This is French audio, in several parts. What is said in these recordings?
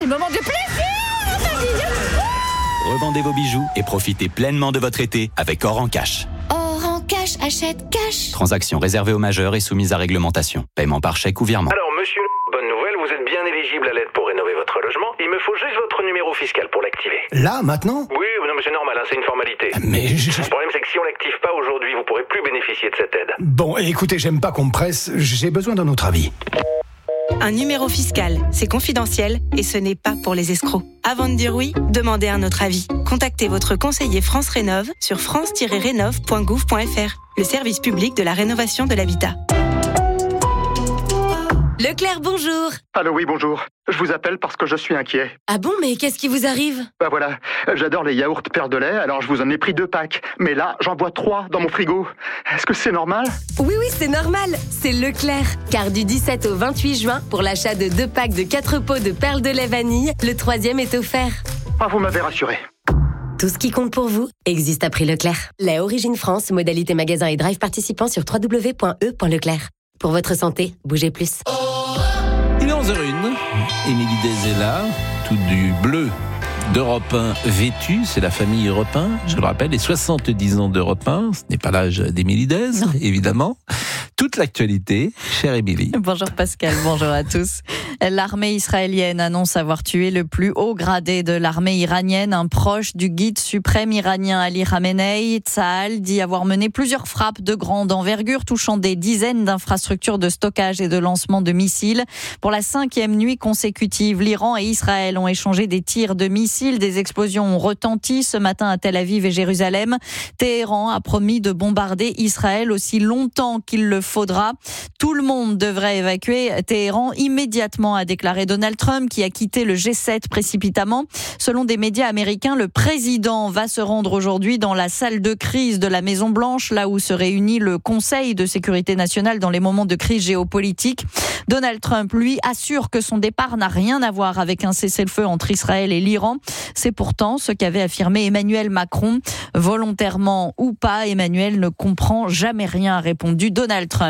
moment de plaisir. Revendez vos bijoux et profitez pleinement de votre été avec Or en Cash. Or en cash, achète cash. Transaction réservée aux majeurs et soumise à réglementation. Paiement par chèque ou virement. Alors monsieur, bonne nouvelle, vous êtes bien éligible à l'aide pour rénover votre logement. Il me faut juste votre numéro fiscal pour l'activer. Là, maintenant ? Oui, non mais c'est normal, c'est une formalité. Mais Le problème c'est que si on l'active pas aujourd'hui, vous pourrez plus bénéficier de cette aide. Bon, écoutez, j'aime pas qu'on me presse, j'ai besoin d'un autre avis. Un numéro fiscal, c'est confidentiel et ce n'est pas pour les escrocs. Avant de dire oui, demandez un autre avis. Contactez votre conseiller France Rénov sur france-rénov.gouv.fr, le service public de la rénovation de l'habitat. Leclerc, bonjour. Allô, oui, bonjour. Je vous appelle parce que je suis inquiet. Ah bon, mais qu'est-ce qui vous arrive ? Bah voilà, j'adore les yaourts perles de lait, alors je vous en ai pris 2 packs. Mais là, j'en bois 3 dans mon frigo. Est-ce que c'est normal ? Oui, c'est normal. C'est Leclerc. Car du 17 au 28 juin, pour l'achat de 2 packs de 4 pots de perles de lait vanille, le 3e est offert. Ah, vous m'avez rassuré. Tout ce qui compte pour vous existe à prix Leclerc. Lait Origine France, modalité magasin et drive participant sur www.e.leclerc. Pour votre santé, bougez plus. Il est 11h01, Émilie Dez est là, tout du bleu d'Europe 1 vêtu, c'est la famille Europe 1, je le rappelle, les 70 ans d'Europe 1, ce n'est pas l'âge d'Émilie Dez, évidemment. Toute l'actualité, chère Émilie. Bonjour Pascal, bonjour à tous. L'armée israélienne annonce avoir tué le plus haut gradé de l'armée iranienne, un proche du guide suprême iranien Ali Khamenei. Tsahal dit avoir mené plusieurs frappes de grande envergure, touchant des dizaines d'infrastructures de stockage et de lancement de missiles. Pour la 5e nuit consécutive, l'Iran et Israël ont échangé des tirs de missiles. Des explosions ont retenti ce matin à Tel Aviv et Jérusalem. Téhéran a promis de bombarder Israël aussi longtemps qu'il le faudra. Tout le monde devrait évacuer Téhéran immédiatement, a déclaré Donald Trump, qui a quitté le G7 précipitamment. Selon des médias américains, le président va se rendre aujourd'hui dans la salle de crise de la Maison-Blanche, là où se réunit le Conseil de sécurité nationale dans les moments de crise géopolitique. Donald Trump, lui, assure que son départ n'a rien à voir avec un cessez-le-feu entre Israël et l'Iran. C'est pourtant ce qu'avait affirmé Emmanuel Macron. Volontairement ou pas, Emmanuel ne comprend jamais rien, a répondu Donald Trump.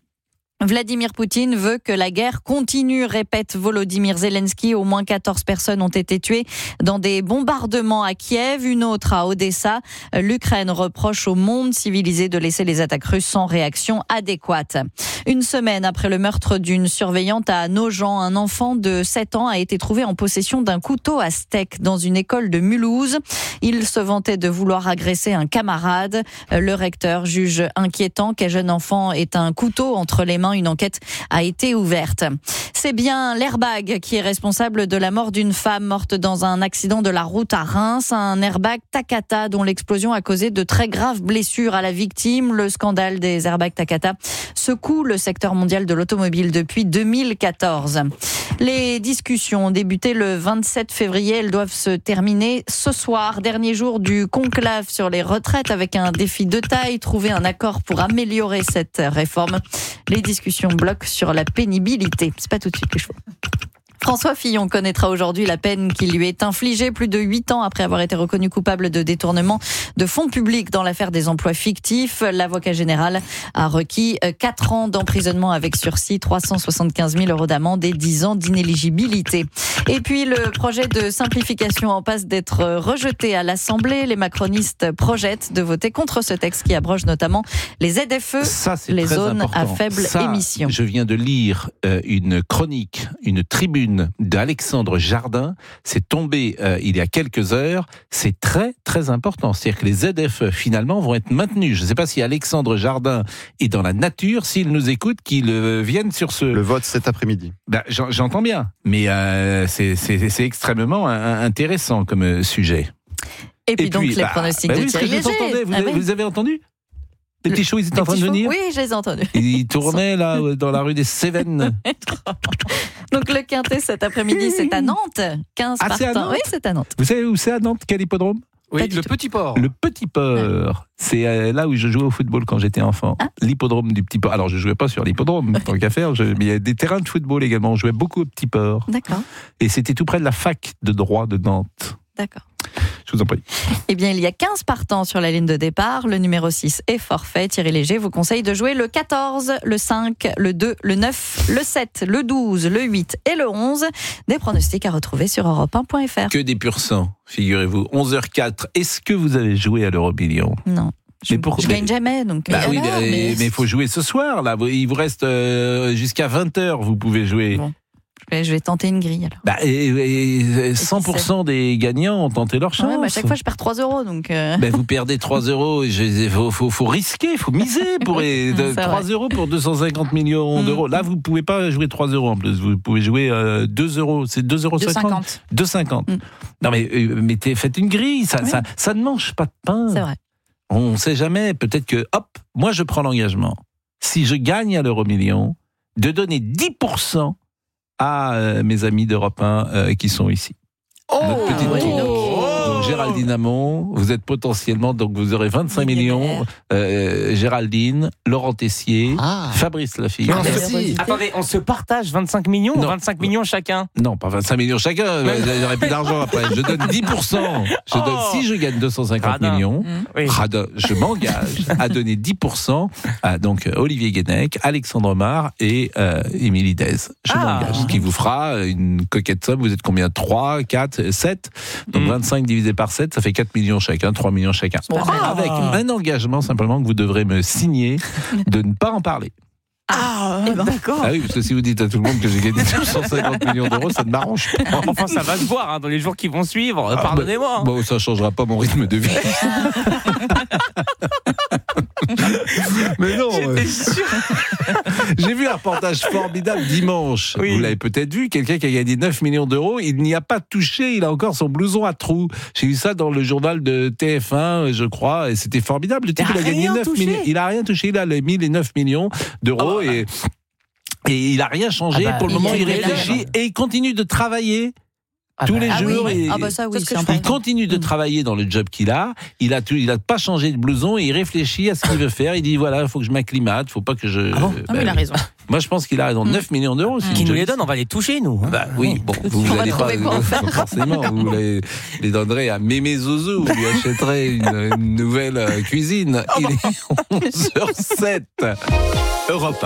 Vladimir Poutine veut que la guerre continue, répète Volodymyr Zelensky. Au moins 14 personnes ont été tuées dans des bombardements à Kiev, une autre à Odessa. L'Ukraine reproche au monde civilisé de laisser les attaques russes sans réaction adéquate. Une semaine après le meurtre d'une surveillante à Nogent, un enfant de 7 ans a été trouvé en possession d'un couteau à steak dans une école de Mulhouse. Il se vantait de vouloir agresser un camarade. Le recteur juge inquiétant qu'un jeune enfant ait un couteau entre les mains. Une enquête a été ouverte. C'est bien l'airbag qui est responsable de la mort d'une femme morte dans un accident de la route à Reims. Un airbag Takata dont l'explosion a causé de très graves blessures à la victime. Le scandale des airbags Takata secoue le secteur mondial de l'automobile depuis 2014. Les discussions ont débuté le 27 février. Elles doivent se terminer ce soir. Dernier jour du conclave sur les retraites avec un défi de taille. Trouver un accord pour améliorer cette réforme. Les discussions bloquent sur la pénibilité. C'est pas tout de suite les chevaux. François Fillon connaîtra aujourd'hui la peine qui lui est infligée plus de 8 ans après avoir été reconnu coupable de détournement de fonds publics dans l'affaire des emplois fictifs. L'avocat général a requis 4 ans d'emprisonnement avec sursis, 375 000 € d'amende et 10 ans d'inéligibilité. Et puis le projet de simplification en passe d'être rejeté à l'Assemblée. Les macronistes projettent de voter contre ce texte qui abroge notamment les ZFE, les zones à faible émission. Je viens de lire une chronique, une tribune d'Alexandre Jardin, c'est tombé il y a quelques heures, c'est très très important, c'est-à-dire que les ZFE finalement vont être maintenus. Je ne sais pas si Alexandre Jardin est dans la nature, s'il nous écoute, qu'il vienne sur ce... Le vote cet après-midi. Ben, j'entends bien, mais c'est extrêmement intéressant comme sujet. Et puis donc les pronostics de Thierry Léger. Vous avez entendu ? Les petits choux, ils étaient en train de venir ? Oui, je les ai entendus. Ils tournaient là, dans la rue des Cévennes. Donc le quintet cet après-midi, c'est à Nantes. 15 partants. Oui, c'est à Nantes. Vous savez où c'est à Nantes ? Quel hippodrome ? Oui, le Petit Port. Le Petit Port. C'est là où je jouais au football quand j'étais enfant. L'hippodrome du Petit Port. Alors, je ne jouais pas sur l'hippodrome, tant qu'à faire, mais il y a des terrains de football également. On jouait beaucoup au Petit Port. D'accord. Et c'était tout près de la fac de droit de Nantes. D'accord. Je vous en prie. Eh bien, il y a 15 partants sur la ligne de départ. Le numéro 6 est forfait. Thierry Léger vous conseille de jouer le 14, le 5, le 2, le 9, le 7, le 12, le 8 et le 11. Des pronostics à retrouver sur europe1.fr. Que des pur sang, figurez-vous. 11h04. Est-ce que vous avez joué à l'Euro-Million ? Non. Je gagne jamais, donc. Bah oui, mais il faut jouer ce soir, là. Il vous reste jusqu'à 20h, vous pouvez jouer. Bon. Je vais tenter une grille, alors. Bah, et 100% des gagnants ont tenté leur chance. Ouais, à chaque fois, je perds 3 €, donc. Ben, vous perdez 3 €. Il faut risquer, il faut miser pour 3 € pour 250 millions d'euros. Là, vous ne pouvez pas jouer 3 € en plus. Vous pouvez jouer 2 €. C'est 2,50 €. 2,50 €. Non, mais faites une grille. Ça ne mange pas de pain. C'est vrai. On ne sait jamais. Peut-être que, hop, moi, je prends l'engagement. Si je gagne à l'Euro-Million, de donner 10% à mes amis d'Europe 1 qui sont ici. Notre petite troupe. Donc Géraldine Hamon, vous êtes potentiellement, donc vous aurez 25 millions. Géraldine, Laurent Tessier, Fabrice Lafitte. Attendez, on se partage 25 millions ou 25 millions chacun ? Non, pas 25 millions chacun. J'aurais plus d'argent après. Je donne 10%. Si je gagne 250 millions, je m'engage à donner 10% à donc Olivier Guénec, Alexandre Mar et Émilie Dez. Je m'engage. Ce qui vous fera une coquette somme. Vous êtes combien ? 3, 4, 7. Donc 25 divisé par 7, ça fait 4 millions chacun, 3 millions chacun. Avec un engagement simplement que vous devrez me signer de ne pas en parler. D'accord. Ah oui, parce que si vous dites à tout le monde que j'ai gagné 250 millions d'euros, ça ne m'arrange pas. Enfin, ça va se voir dans les jours qui vont suivre. Pardonnez-moi. Bon, ça ne changera pas mon rythme de vie. Mais non. J'étais sûr. J'ai vu un reportage formidable dimanche. Vous l'avez peut-être vu, quelqu'un qui a gagné 9 millions d'euros, il n'y a pas touché, il a encore son blouson à trous. J'ai vu ça dans le journal de TF1, je crois, et c'était formidable. Le type, il a gagné 9 millions. Il n'a rien touché, il a mis les 9 millions d'euros et il n'a rien changé. Pour le moment, il réfléchit et il continue de travailler. Tous les jours, il continue de travailler dans le job qu'il a. Il a pas changé de blouson et il réfléchit à ce qu'il veut faire. Il dit voilà, il faut que je m'acclimate, il faut pas que je. Il a raison. Moi, je pense qu'il a raison. 9 millions d'euros. Qui nous les donne, on va les toucher, nous. Oui, bon, vous n'allez pas forcément. Vous les donnerez à Mémé Zouzou. Vous lui achèterez une nouvelle cuisine. Il est 11h07. Europe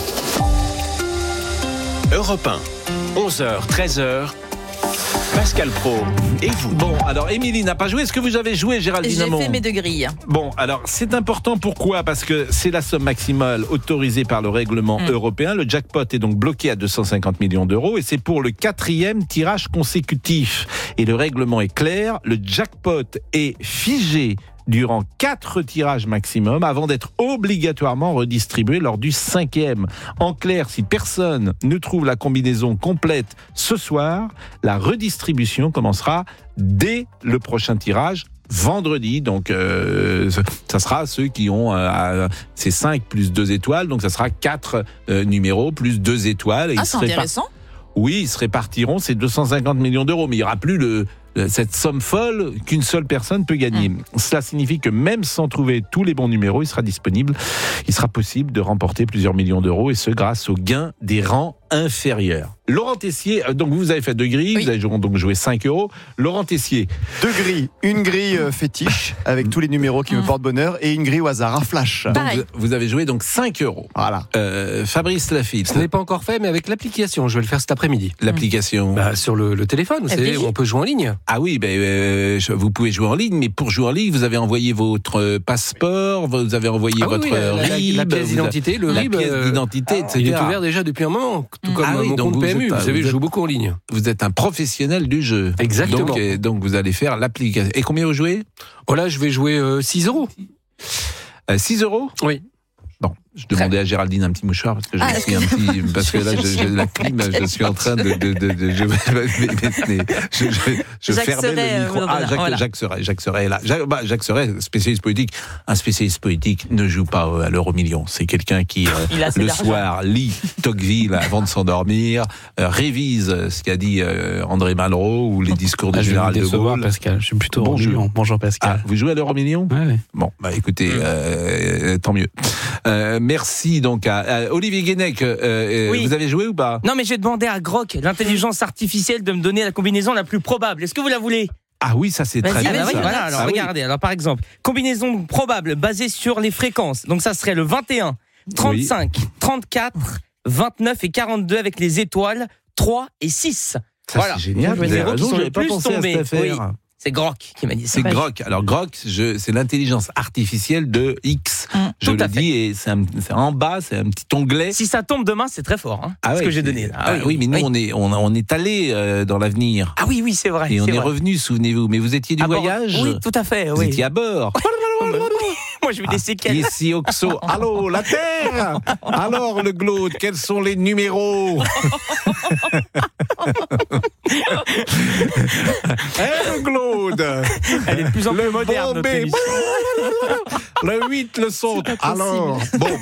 1. Europe 1. 11h, 13h. Pascal Pro, et vous ? Bon, alors Émilie n'a pas joué. Est-ce que vous avez joué, Géraldine Hamon ? J'ai fait mes 2 grilles. Bon, alors c'est important. Pourquoi ? Parce que c'est la somme maximale autorisée par le règlement européen. Le jackpot est donc bloqué à 250 millions d'euros et c'est pour le 4e tirage consécutif. Et le règlement est clair, le jackpot est figé durant 4 tirages maximum avant d'être obligatoirement redistribué lors du 5e. En clair, si personne ne trouve la combinaison complète ce soir, la redistribution commencera dès le prochain tirage vendredi. Donc ça sera ceux qui ont c'est 5 plus 2 étoiles, donc ça sera 4 numéros plus 2 étoiles. Et c'est intéressant. Oui, ils se répartiront ces 250 millions d'euros, mais il n'y aura plus cette somme folle qu'une seule personne peut gagner. Cela signifie que même sans trouver tous les bons numéros, il sera possible de remporter plusieurs millions d'euros, et ce grâce au gain des rangs inférieurs. Laurent Tessier, donc vous avez fait 2 grilles, vous avez donc joué 5 €. Laurent Tessier. 2 grilles, une grille fétiche avec tous les numéros qui me portent bonheur et une grille au hasard, un flash. Donc vous avez joué donc 5 €. Voilà. Fabrice Lafitte. Ce n'est pas encore fait, mais avec l'application, je vais le faire cet après-midi. L'application sur le téléphone, vous savez, on peut jouer en ligne. Ah oui, vous pouvez jouer en ligne, mais pour jouer en ligne, vous avez envoyé votre passeport, vous avez envoyé votre RIB, la pièce d'identité, le RIB, pièce d'identité, etc. Il est ouvert déjà depuis un moment, tout comme mon compte PMU. Vous savez, je joue beaucoup en ligne. Vous êtes un professionnel du jeu. Exactement. Donc vous allez faire l'application. Et combien vous jouez ? Là, je vais jouer 6 €. 6 €? Oui. Bon, je demandais à Géraldine un petit mouchoir parce que je suis parce que là j'ai la clim, je suis en train je fermais le micro. Jacques Serret là. Jacques Serret, spécialiste politique. Un spécialiste politique ne joue pas à l'euro-million. C'est quelqu'un qui le soir lit Tocqueville avant de s'endormir, révise ce qu'a dit André Malraux ou les discours du général de Gaulle. Pascal, je suis plutôt euro-million. Bonjour Pascal. Vous jouez à l'euro-million ? Oui. Bon, écoutez, tant mieux. Merci donc à Olivier Guénec. Vous avez joué ou pas ? Non, mais j'ai demandé à Grok, l'intelligence artificielle, de me donner la combinaison la plus probable. Est-ce que vous la voulez ? Ah oui, ça c'est très bien. Oui, ça. voilà, alors regardez. Alors par exemple, combinaison probable basée sur les fréquences. Donc ça serait le 21, 35, 34, 29 et 42 avec les étoiles 3 et 6. Ça, c'est génial. Vous avez raison, j'avais pas pensé tombés. à cette affaire. Oui. C'est Grok qui m'a dit ça. C'est Grok. Alors Grok, c'est l'intelligence artificielle de X. Je le dis, et c'est en bas, c'est un petit onglet. Si ça tombe demain, c'est très fort. Ce que j'ai donné. Oui, mais nous, on est allé dans l'avenir. Ah oui, c'est vrai. Et on est revenu, souvenez-vous. Mais vous étiez du voyage. Oui, tout à fait. Vous étiez à bord. Moi, j'ai vu des séquelles. Ici, Oxo. Allô, la Terre. Alors, le Glaude, quels sont les numéros? Le Glaude. Elle est de plus en plus moderne. Bombay. Le 8, le son. Alors, bon.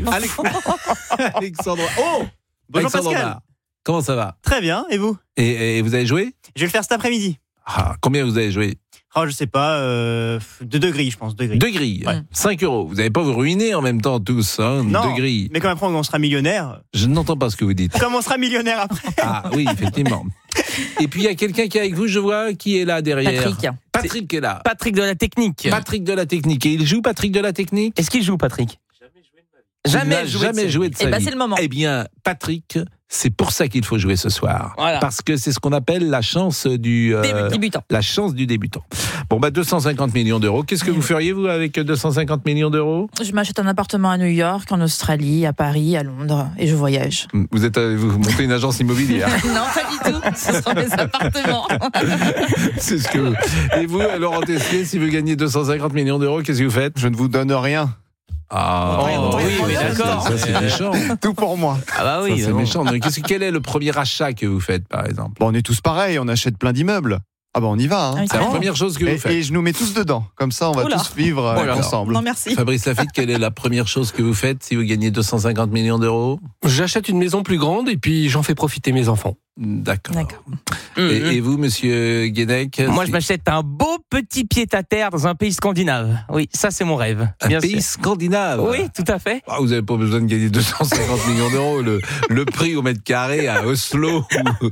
Alexandre. Oh, bonjour Pascal. Omar. Comment ça va? Très bien, et vous? Et vous avez joué? Je vais le faire cet après-midi. Combien vous avez joué? Je sais pas, de 2 grilles, je pense. 2 grilles. 2 grilles, ouais. 5 €. Vous n'allez pas vous ruiner en même temps tous, hein? Non, 2 grilles. mais quand après on sera millionnaire. Je n'entends pas ce que vous dites. Comme on sera millionnaire après. Ah oui, effectivement. Et puis il y a quelqu'un qui est avec vous, je vois, qui est là derrière. Patrick est là. Patrick de la technique. Patrick de la technique. Et il joue, Patrick de la technique? Est-ce qu'il joue, Patrick? Jamais joué de sa vie. C'est le moment. Eh bien, Patrick, c'est pour ça qu'il faut jouer ce soir. Voilà. Parce que c'est ce qu'on appelle la chance du débutant. La chance du débutant. Bon, 250 millions d'euros. Qu'est-ce que vous feriez, vous, avec 250 millions d'euros? Je m'achète un appartement à New York, en Australie, à Paris, à Londres, et je voyage. Vous montez une agence immobilière? Non, pas du tout. Ce sont mes appartements. C'est ce que. Et vous, Laurent Tessier, si vous gagnez 250 millions d'euros, qu'est-ce que vous faites? Je ne vous donne rien. Oui, mais d'accord. Ça, c'est méchant. Tout pour moi. Ah bah oui. Ça, c'est méchant. Donc, quel est le premier achat que vous faites, par exemple? On est tous pareils, on achète plein d'immeubles. Ah on y va. C'est la première chose que vous faites. Et je nous mets tous dedans. Comme ça, on va tous vivre ensemble. Non, merci. Fabrice Lafitte, quelle est la première chose que vous faites si vous gagnez 250 millions d'euros? J'achète une maison plus grande et puis j'en fais profiter mes enfants. D'accord. Et vous, monsieur Guénec? Moi, je m'achète un beau petit pied-à-terre dans un pays scandinave. Oui, ça, c'est mon rêve. Un pays scandinave? Oui, tout à fait. Vous n'avez pas besoin de gagner 250 millions d'euros. Le prix au mètre carré à Oslo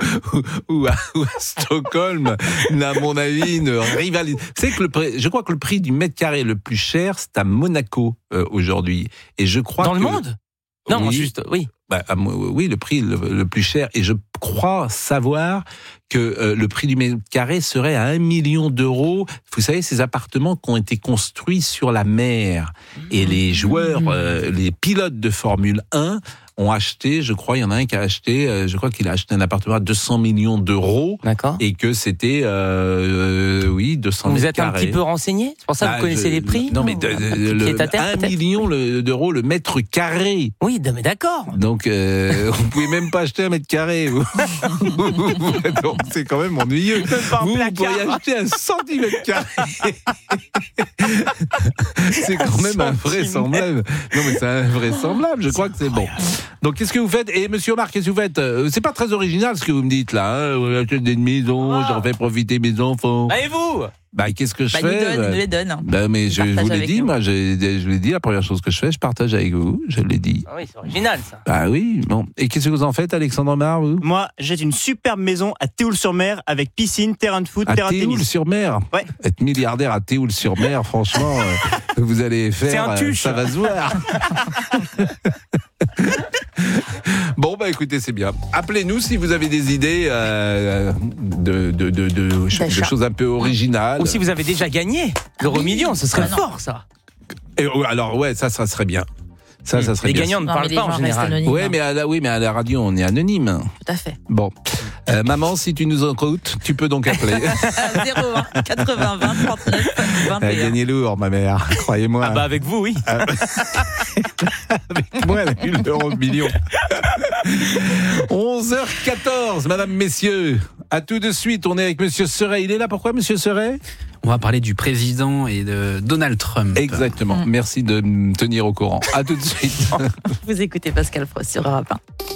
ou à Stockholm n'a, à mon avis, une rivalité. Je crois que le prix du mètre carré le plus cher, c'est à Monaco aujourd'hui. Et je crois dans le monde? Non, oui, juste, oui. Oui, le prix le plus cher. Et je crois savoir que le prix du mètre carré serait à 1 million d'euros. Vous savez, ces appartements qui ont été construits sur la mer. Et les joueurs, les pilotes de Formule 1 ont acheté, je crois, il y en a un qui a acheté, je crois qu'il a acheté un appartement à 200 millions d'euros. D'accord. Et que c'était, 200 Vous mètres êtes un carrés. petit peu renseigné? C'est pour ça que vous connaissez les prix? Non, mais 1 million d'euros le mètre carré. Oui, mais d'accord. Donc, vous pouvez même pas acheter un mètre carré. Donc, c'est quand même ennuyeux. Vous pourriez acheter 1 centimètre carré. C'est quand même invraisemblable. Non, mais c'est invraisemblable. Je crois que c'est bon. Donc, qu'est-ce que vous faites? Et monsieur Omar, qu'est-ce que vous faites? C'est pas très original ce que vous me dites là. Vous achetez des maisons, j'en fais profiter mes enfants. Et vous? Qu'est-ce que je fais? Il nous les donne. Mais je vous l'ai dit, moi, je l'ai dit, la première chose que je fais, je partage avec vous, je l'ai dit. Ah oui, c'est original ça. Oui, bon. Et qu'est-ce que vous en faites, Alexandre Omar, vous? Moi, j'ai une superbe maison à Théoul-sur-Mer avec piscine, terrain de foot, terrain de tennis. À Théoul-sur-Mer? Ouais. Être milliardaire à Théoul-sur-Mer, franchement, vous allez faire, ça va se voir. Bon, écoutez, c'est bien. Appelez-nous si vous avez des idées de choses un peu originales. Ou si vous avez déjà gagné l'euro-million, ce serait fort, ça. Alors, ouais, ça serait bien. Ça serait les bien. gagnants ne parlent pas en général. Ouais, mais à la radio, on est anonyme. Tout à fait. Bon. Maman, si tu nous écoutes, tu peux donc appeler. 01 80 20 39 21. Elle a gagné lourd, ma mère, croyez-moi. Avec vous, oui. Avec moi, elle a eu l'euro-million. 11h14, madame, messieurs. À tout de suite, on est avec monsieur Seret. Il est là, pourquoi, monsieur Seret? On va parler du président et de Donald Trump. Exactement. Merci de me tenir au courant. À tout de suite. Vous écoutez Pascal Pro sur Europe 1.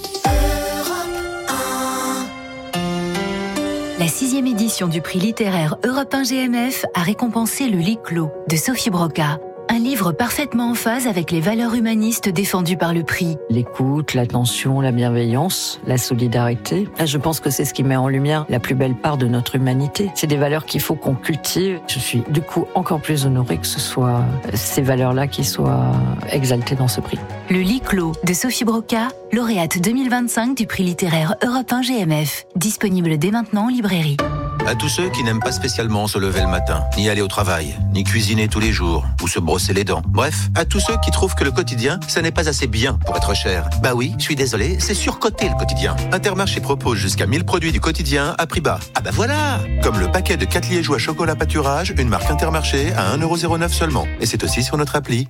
La 6e édition du prix littéraire Europe 1 GMF a récompensé Le Lit clos de Sophie Broca. un livre parfaitement en phase avec les valeurs humanistes défendues par le prix. L'écoute, l'attention, la bienveillance, la solidarité. Là, je pense que c'est ce qui met en lumière la plus belle part de notre humanité. C'est des valeurs qu'il faut qu'on cultive. Je suis du coup encore plus honorée que ce soit ces valeurs-là qui soient exaltées dans ce prix. Le lit clos de Sophie Broca, lauréate 2025 du prix littéraire Europe 1 GMF. Disponible dès maintenant en librairie. À tous ceux qui n'aiment pas spécialement se lever le matin, ni aller au travail, ni cuisiner tous les jours, ou se brosser les dents. Bref, à tous ceux qui trouvent que le quotidien, ça n'est pas assez bien pour être cher. Bah oui, je suis désolé, c'est surcoté le quotidien. Intermarché propose jusqu'à 1000 produits du quotidien à prix bas. Ah bah voilà! Comme le paquet de 4 liégeois chocolat pâturage, une marque Intermarché à 1,09€ seulement. Et c'est aussi sur notre appli.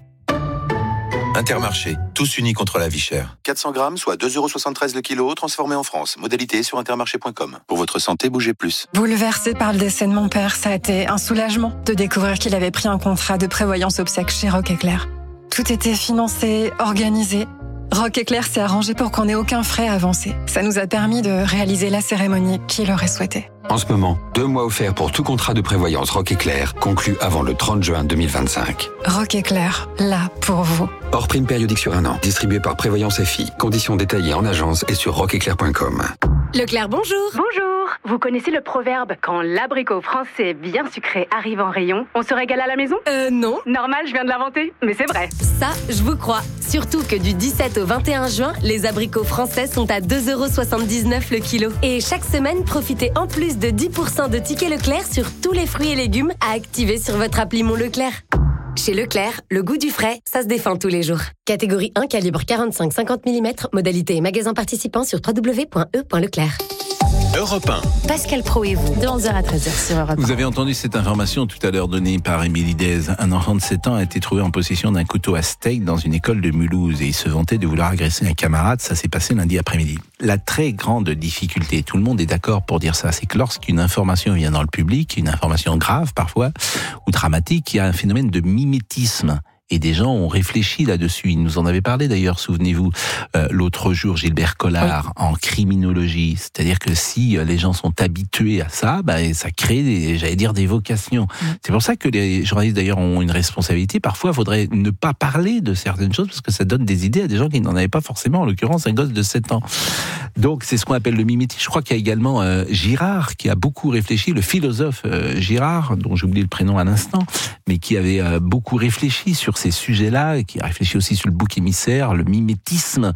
Intermarché, tous unis contre la vie chère. 400 grammes, soit 2,73€ le kilo, transformé en France. Modalité sur intermarché.com. Pour votre santé, bougez plus. Bouleversé par le décès de mon père, ça a été un soulagement de découvrir qu'il avait pris un contrat de prévoyance obsèques chez Rock Éclair. Tout était financé, organisé. Rock Éclair s'est arrangé pour qu'on n'ait aucun frais à avancer. Ça nous a permis de réaliser la cérémonie qu'il aurait souhaité. En ce moment, 2 mois offerts pour tout contrat de prévoyance Rock Éclair conclu avant le 30 juin 2025. Rock Éclair, là pour vous. Hors prime périodique sur 1 an, distribué par Prévoyance FI. Conditions détaillées en agence et sur rockeclair.com. Leclerc, bonjour. Bonjour. Vous connaissez le proverbe « Quand l'abricot français bien sucré arrive en rayon, on se régale à la maison » Non. Normal, je viens de l'inventer, mais c'est vrai. Ça, je vous crois. Surtout que du 17 au 21 juin, les abricots français sont à 2,79€ le kilo. Et chaque semaine, profitez en plus de 10% de tickets Leclerc sur tous les fruits et légumes à activer sur votre appli Mon Leclerc. Chez Leclerc, le goût du frais, ça se défend tous les jours. Catégorie 1, calibre 45-50 mm, modalité et magasin participant sur www.e.leclerc. Europe 1. Pascal Pro et vous, de 11h à 13h sur Europe 1. Vous avez entendu cette information tout à l'heure donnée par Émilie Dez. Un enfant de 7 ans a été trouvé en possession d'un couteau à steak dans une école de Mulhouse et il se vantait de vouloir agresser un camarade. Ça s'est passé lundi après-midi. La très grande difficulté, tout le monde est d'accord pour dire ça, c'est que lorsqu'une information vient dans le public, une information grave parfois, ou dramatique, il y a un phénomène de mimétisme. Et des gens ont réfléchi là-dessus. Ils nous en avaient parlé d'ailleurs, souvenez-vous, l'autre jour, Gilbert Collard, en criminologie. C'est-à-dire que si les gens sont habitués à ça, ça crée des vocations. C'est pour ça que les journalistes d'ailleurs ont une responsabilité. Parfois, il faudrait ne pas parler de certaines choses parce que ça donne des idées à des gens qui n'en avaient pas forcément, en l'occurrence un gosse de 7 ans. Donc c'est ce qu'on appelle le mimétisme. Je crois qu'il y a également Girard qui a beaucoup réfléchi, le philosophe Girard, dont j'ai oublié le prénom à l'instant, mais qui avait beaucoup réfléchi sur ces sujets-là, et qui a réfléchi aussi sur le bouc émissaire, le mimétisme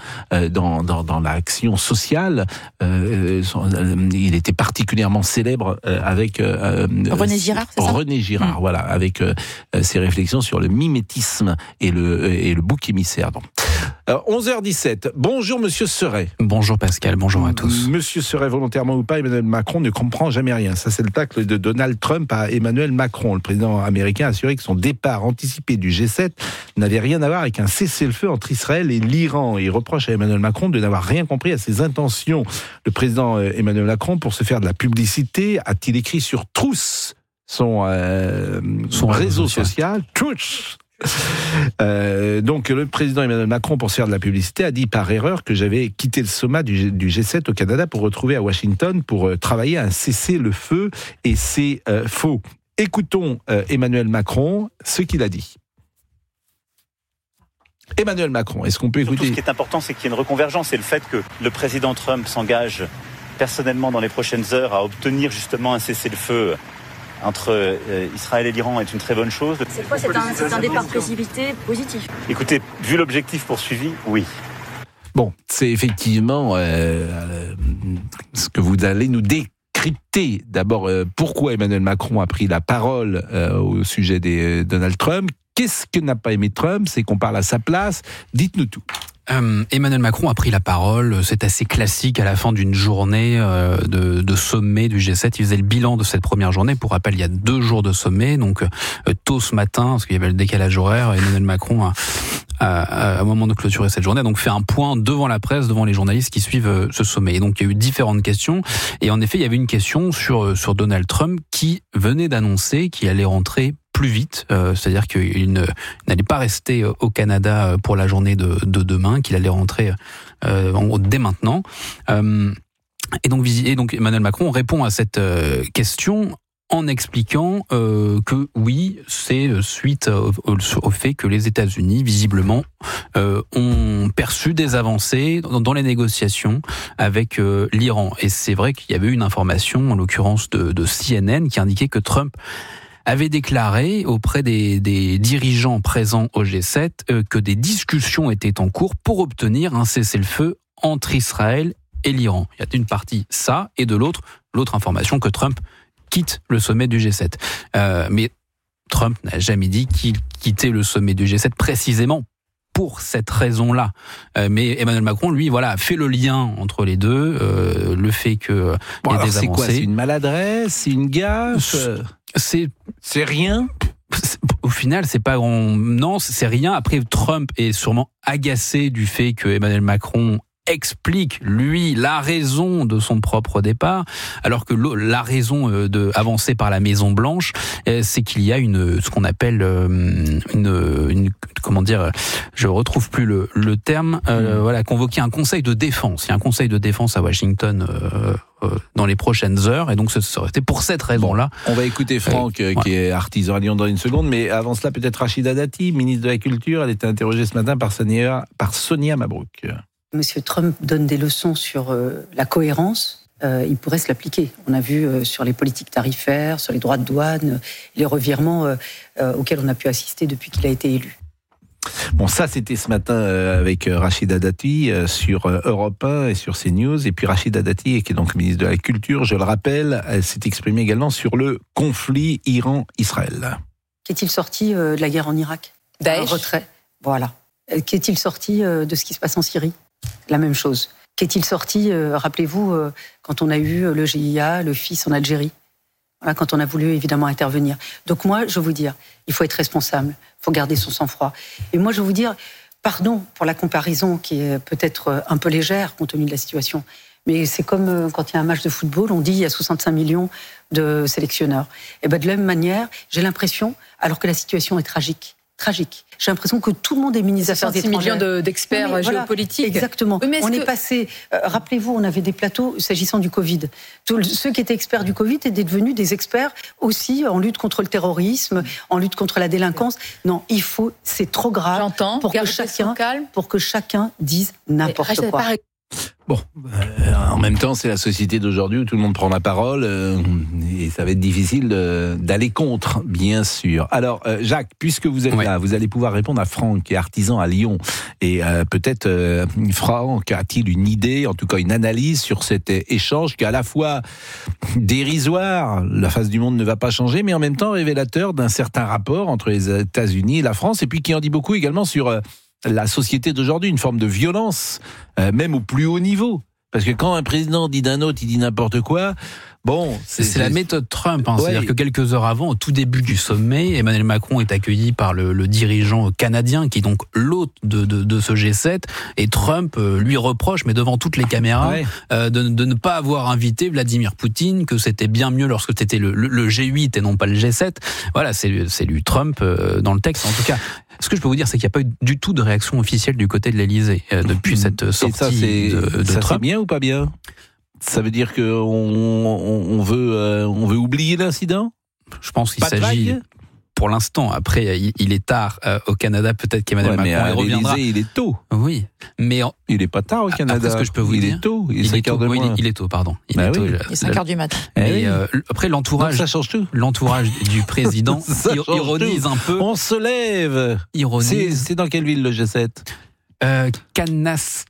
dans l'action sociale. Il était particulièrement célèbre avec René Girard, c'est ça ? René Girard, voilà, avec ses réflexions sur le mimétisme et le bouc émissaire. Donc. 11h17. Bonjour Monsieur Seret. Bonjour Pascal, bonjour à tous. Monsieur Seret, volontairement ou pas, Emmanuel Macron ne comprend jamais rien. Ça, c'est le tacle de Donald Trump à Emmanuel Macron. Le président américain a assuré que son départ anticipé du G7 n'avait rien à voir avec un cessez-le-feu entre Israël et l'Iran. Il reproche à Emmanuel Macron de n'avoir rien compris à ses intentions. Le président Emmanuel Macron, pour se faire de la publicité, a-t-il écrit sur Truth, son réseau social, Truth. Donc le président Emmanuel Macron, pour se faire de la publicité, a dit par erreur que j'avais quitté le sommet du G7 au Canada pour retrouver à Washington pour travailler à un cessez-le-feu, et c'est faux. Écoutons Emmanuel Macron, ce qu'il a dit. Emmanuel Macron, est-ce qu'on peut écouter ? Surtout, ce qui est important, c'est qu'il y ait une reconvergence, et le fait que le président Trump s'engage personnellement dans les prochaines heures à obtenir justement un cessez-le-feu entre Israël et l'Iran est une très bonne chose. C'est quoi, c'est un départ précipité positif ? Écoutez, vu l'objectif poursuivi, oui. Bon, c'est effectivement ce que vous allez nous décrypter. D'abord, pourquoi Emmanuel Macron a pris la parole au sujet des Donald Trump. Qu'est-ce que n'a pas aimé Trump ? C'est qu'on parle à sa place. Dites-nous tout. Emmanuel Macron a pris la parole, c'est assez classique à la fin d'une journée de sommet du G7. Il faisait le bilan de cette première journée. Pour rappel, il y a 2 jours de sommet, donc tôt ce matin, parce qu'il y avait le décalage horaire, Emmanuel Macron au moment de clôturer cette journée, a donc fait un point devant la presse, devant les journalistes qui suivent ce sommet. Et donc il y a eu différentes questions, et en effet il y avait une question sur Donald Trump qui venait d'annoncer qu'il allait rentrer plus vite, c'est-à-dire qu'il n'allait pas rester au Canada pour la journée de demain, qu'il allait rentrer dès maintenant. Et donc Emmanuel Macron répond à cette question en expliquant que oui, c'est suite au fait que les États-Unis, visiblement, ont perçu des avancées dans les négociations avec l'Iran. Et c'est vrai qu'il y avait une information, en l'occurrence de CNN, qui indiquait que Trump avait déclaré auprès des dirigeants présents au G7 que des discussions étaient en cours pour obtenir un cessez-le-feu entre Israël et l'Iran. Il y a d'une partie ça, et de l'autre information que Trump quitte le sommet du G7. Mais Trump n'a jamais dit qu'il quittait le sommet du G7 précisément pour cette raison-là. Mais Emmanuel Macron, lui, a fait le lien entre les deux, le fait que il y a des avancées. C'est quoi ? C'est une maladresse ? C'est une gaffe ? C'est rien ? Au final, c'est pas non, c'est rien. Après, Trump est sûrement agacé du fait que Emmanuel Macron explique, lui, la raison de son propre départ, alors que la raison avancée par la Maison Blanche, c'est qu'il y a ce qu'on appelle comment dire, je retrouve plus le terme, convoquer un conseil de défense. Il y a un conseil de défense à Washington dans les prochaines heures, et donc ce serait pour cette raison-là. On va écouter Franck, qui est artisan à Lyon, dans une seconde, mais avant cela, peut-être Rachida Dati, ministre de la Culture. Elle était interrogée ce matin par Sonia Mabrouk. Monsieur Trump donne des leçons sur la cohérence. Il pourrait se l'appliquer. On a vu sur les politiques tarifaires, sur les droits de douane, les revirements auxquels on a pu assister depuis qu'il a été élu. Bon, ça c'était ce matin avec Rachida Dati sur Europe 1 et sur CNews. Et puis Rachida Dati, qui est donc ministre de la Culture, je le rappelle, elle s'est exprimée également sur le conflit Iran-Israël. Qu'est-il sorti de la guerre en Irak ? Daesh. Un retrait. Voilà. Qu'est-il sorti de ce qui se passe en Syrie ? La même chose. Qu'est-il sorti, rappelez-vous, quand on a eu le GIA, le FIS en Algérie ? Voilà, quand on a voulu évidemment intervenir. Donc moi, je veux vous dire, il faut être responsable, il faut garder son sang-froid. Et moi, je veux vous dire, pardon pour la comparaison qui est peut-être un peu légère compte tenu de la situation, mais c'est comme quand il y a un match de football, on dit il y a 65 millions de sélectionneurs. Et de la même manière, j'ai l'impression, alors que la situation est tragique. J'ai l'impression que tout le monde est ministre des Affaires étrangères. 66 millions d'experts géopolitiques. Exactement. Oui, on est passé, rappelez-vous, on avait des plateaux s'agissant du Covid. Ceux qui étaient experts du Covid étaient devenus des experts aussi en lutte contre le terrorisme, en lutte contre la délinquance. Non, c'est trop grave pour que chacun dise n'importe quoi. Bon, en même temps, c'est la société d'aujourd'hui où tout le monde prend la parole et ça va être difficile d'aller contre, bien sûr. Alors, Jacques, puisque vous êtes là, vous allez pouvoir répondre à Franck, qui est artisan à Lyon. Et peut-être, Franck a-t-il une idée, en tout cas une analyse sur cet échange qui est à la fois dérisoire, la face du monde ne va pas changer, mais en même temps révélateur d'un certain rapport entre les États-Unis et la France, et puis qui en dit beaucoup également sur la société d'aujourd'hui, une forme de violence, même au plus haut niveau. Parce que quand un président dit d'un autre, il dit n'importe quoi, bon... C'est la méthode Trump, c'est-à-dire que quelques heures avant, au tout début du sommet, Emmanuel Macron est accueilli par le dirigeant canadien, qui est donc l'hôte de ce G7, et Trump lui reproche, mais devant toutes les caméras, de ne pas avoir invité Vladimir Poutine, que c'était bien mieux lorsque c'était le G8 et non pas le G7. Voilà, c'est lui Trump dans le texte, en tout cas. Ce que je peux vous dire, c'est qu'il n'y a pas eu du tout de réaction officielle du côté de l'Élysée depuis cette sortie de Trump. C'est bien ou pas bien ? Ça veut dire qu'on veut oublier l'incident ? Je pense qu'il s'agit... Pour l'instant, après, il est tard au Canada, peut-être qu'Emmanuel Macron reviendra. Il est tôt. Oui, mais il n'est pas tard au Canada. Après, ce que je peux vous dire, il est tôt. Il est 5h de moins. Il est tôt, pardon. Il est 5h du matin. Mais après, l'entourage, donc ça change tout. L'entourage du président ironise un peu. On se lève. C'est dans quelle ville le G7 Kanaski.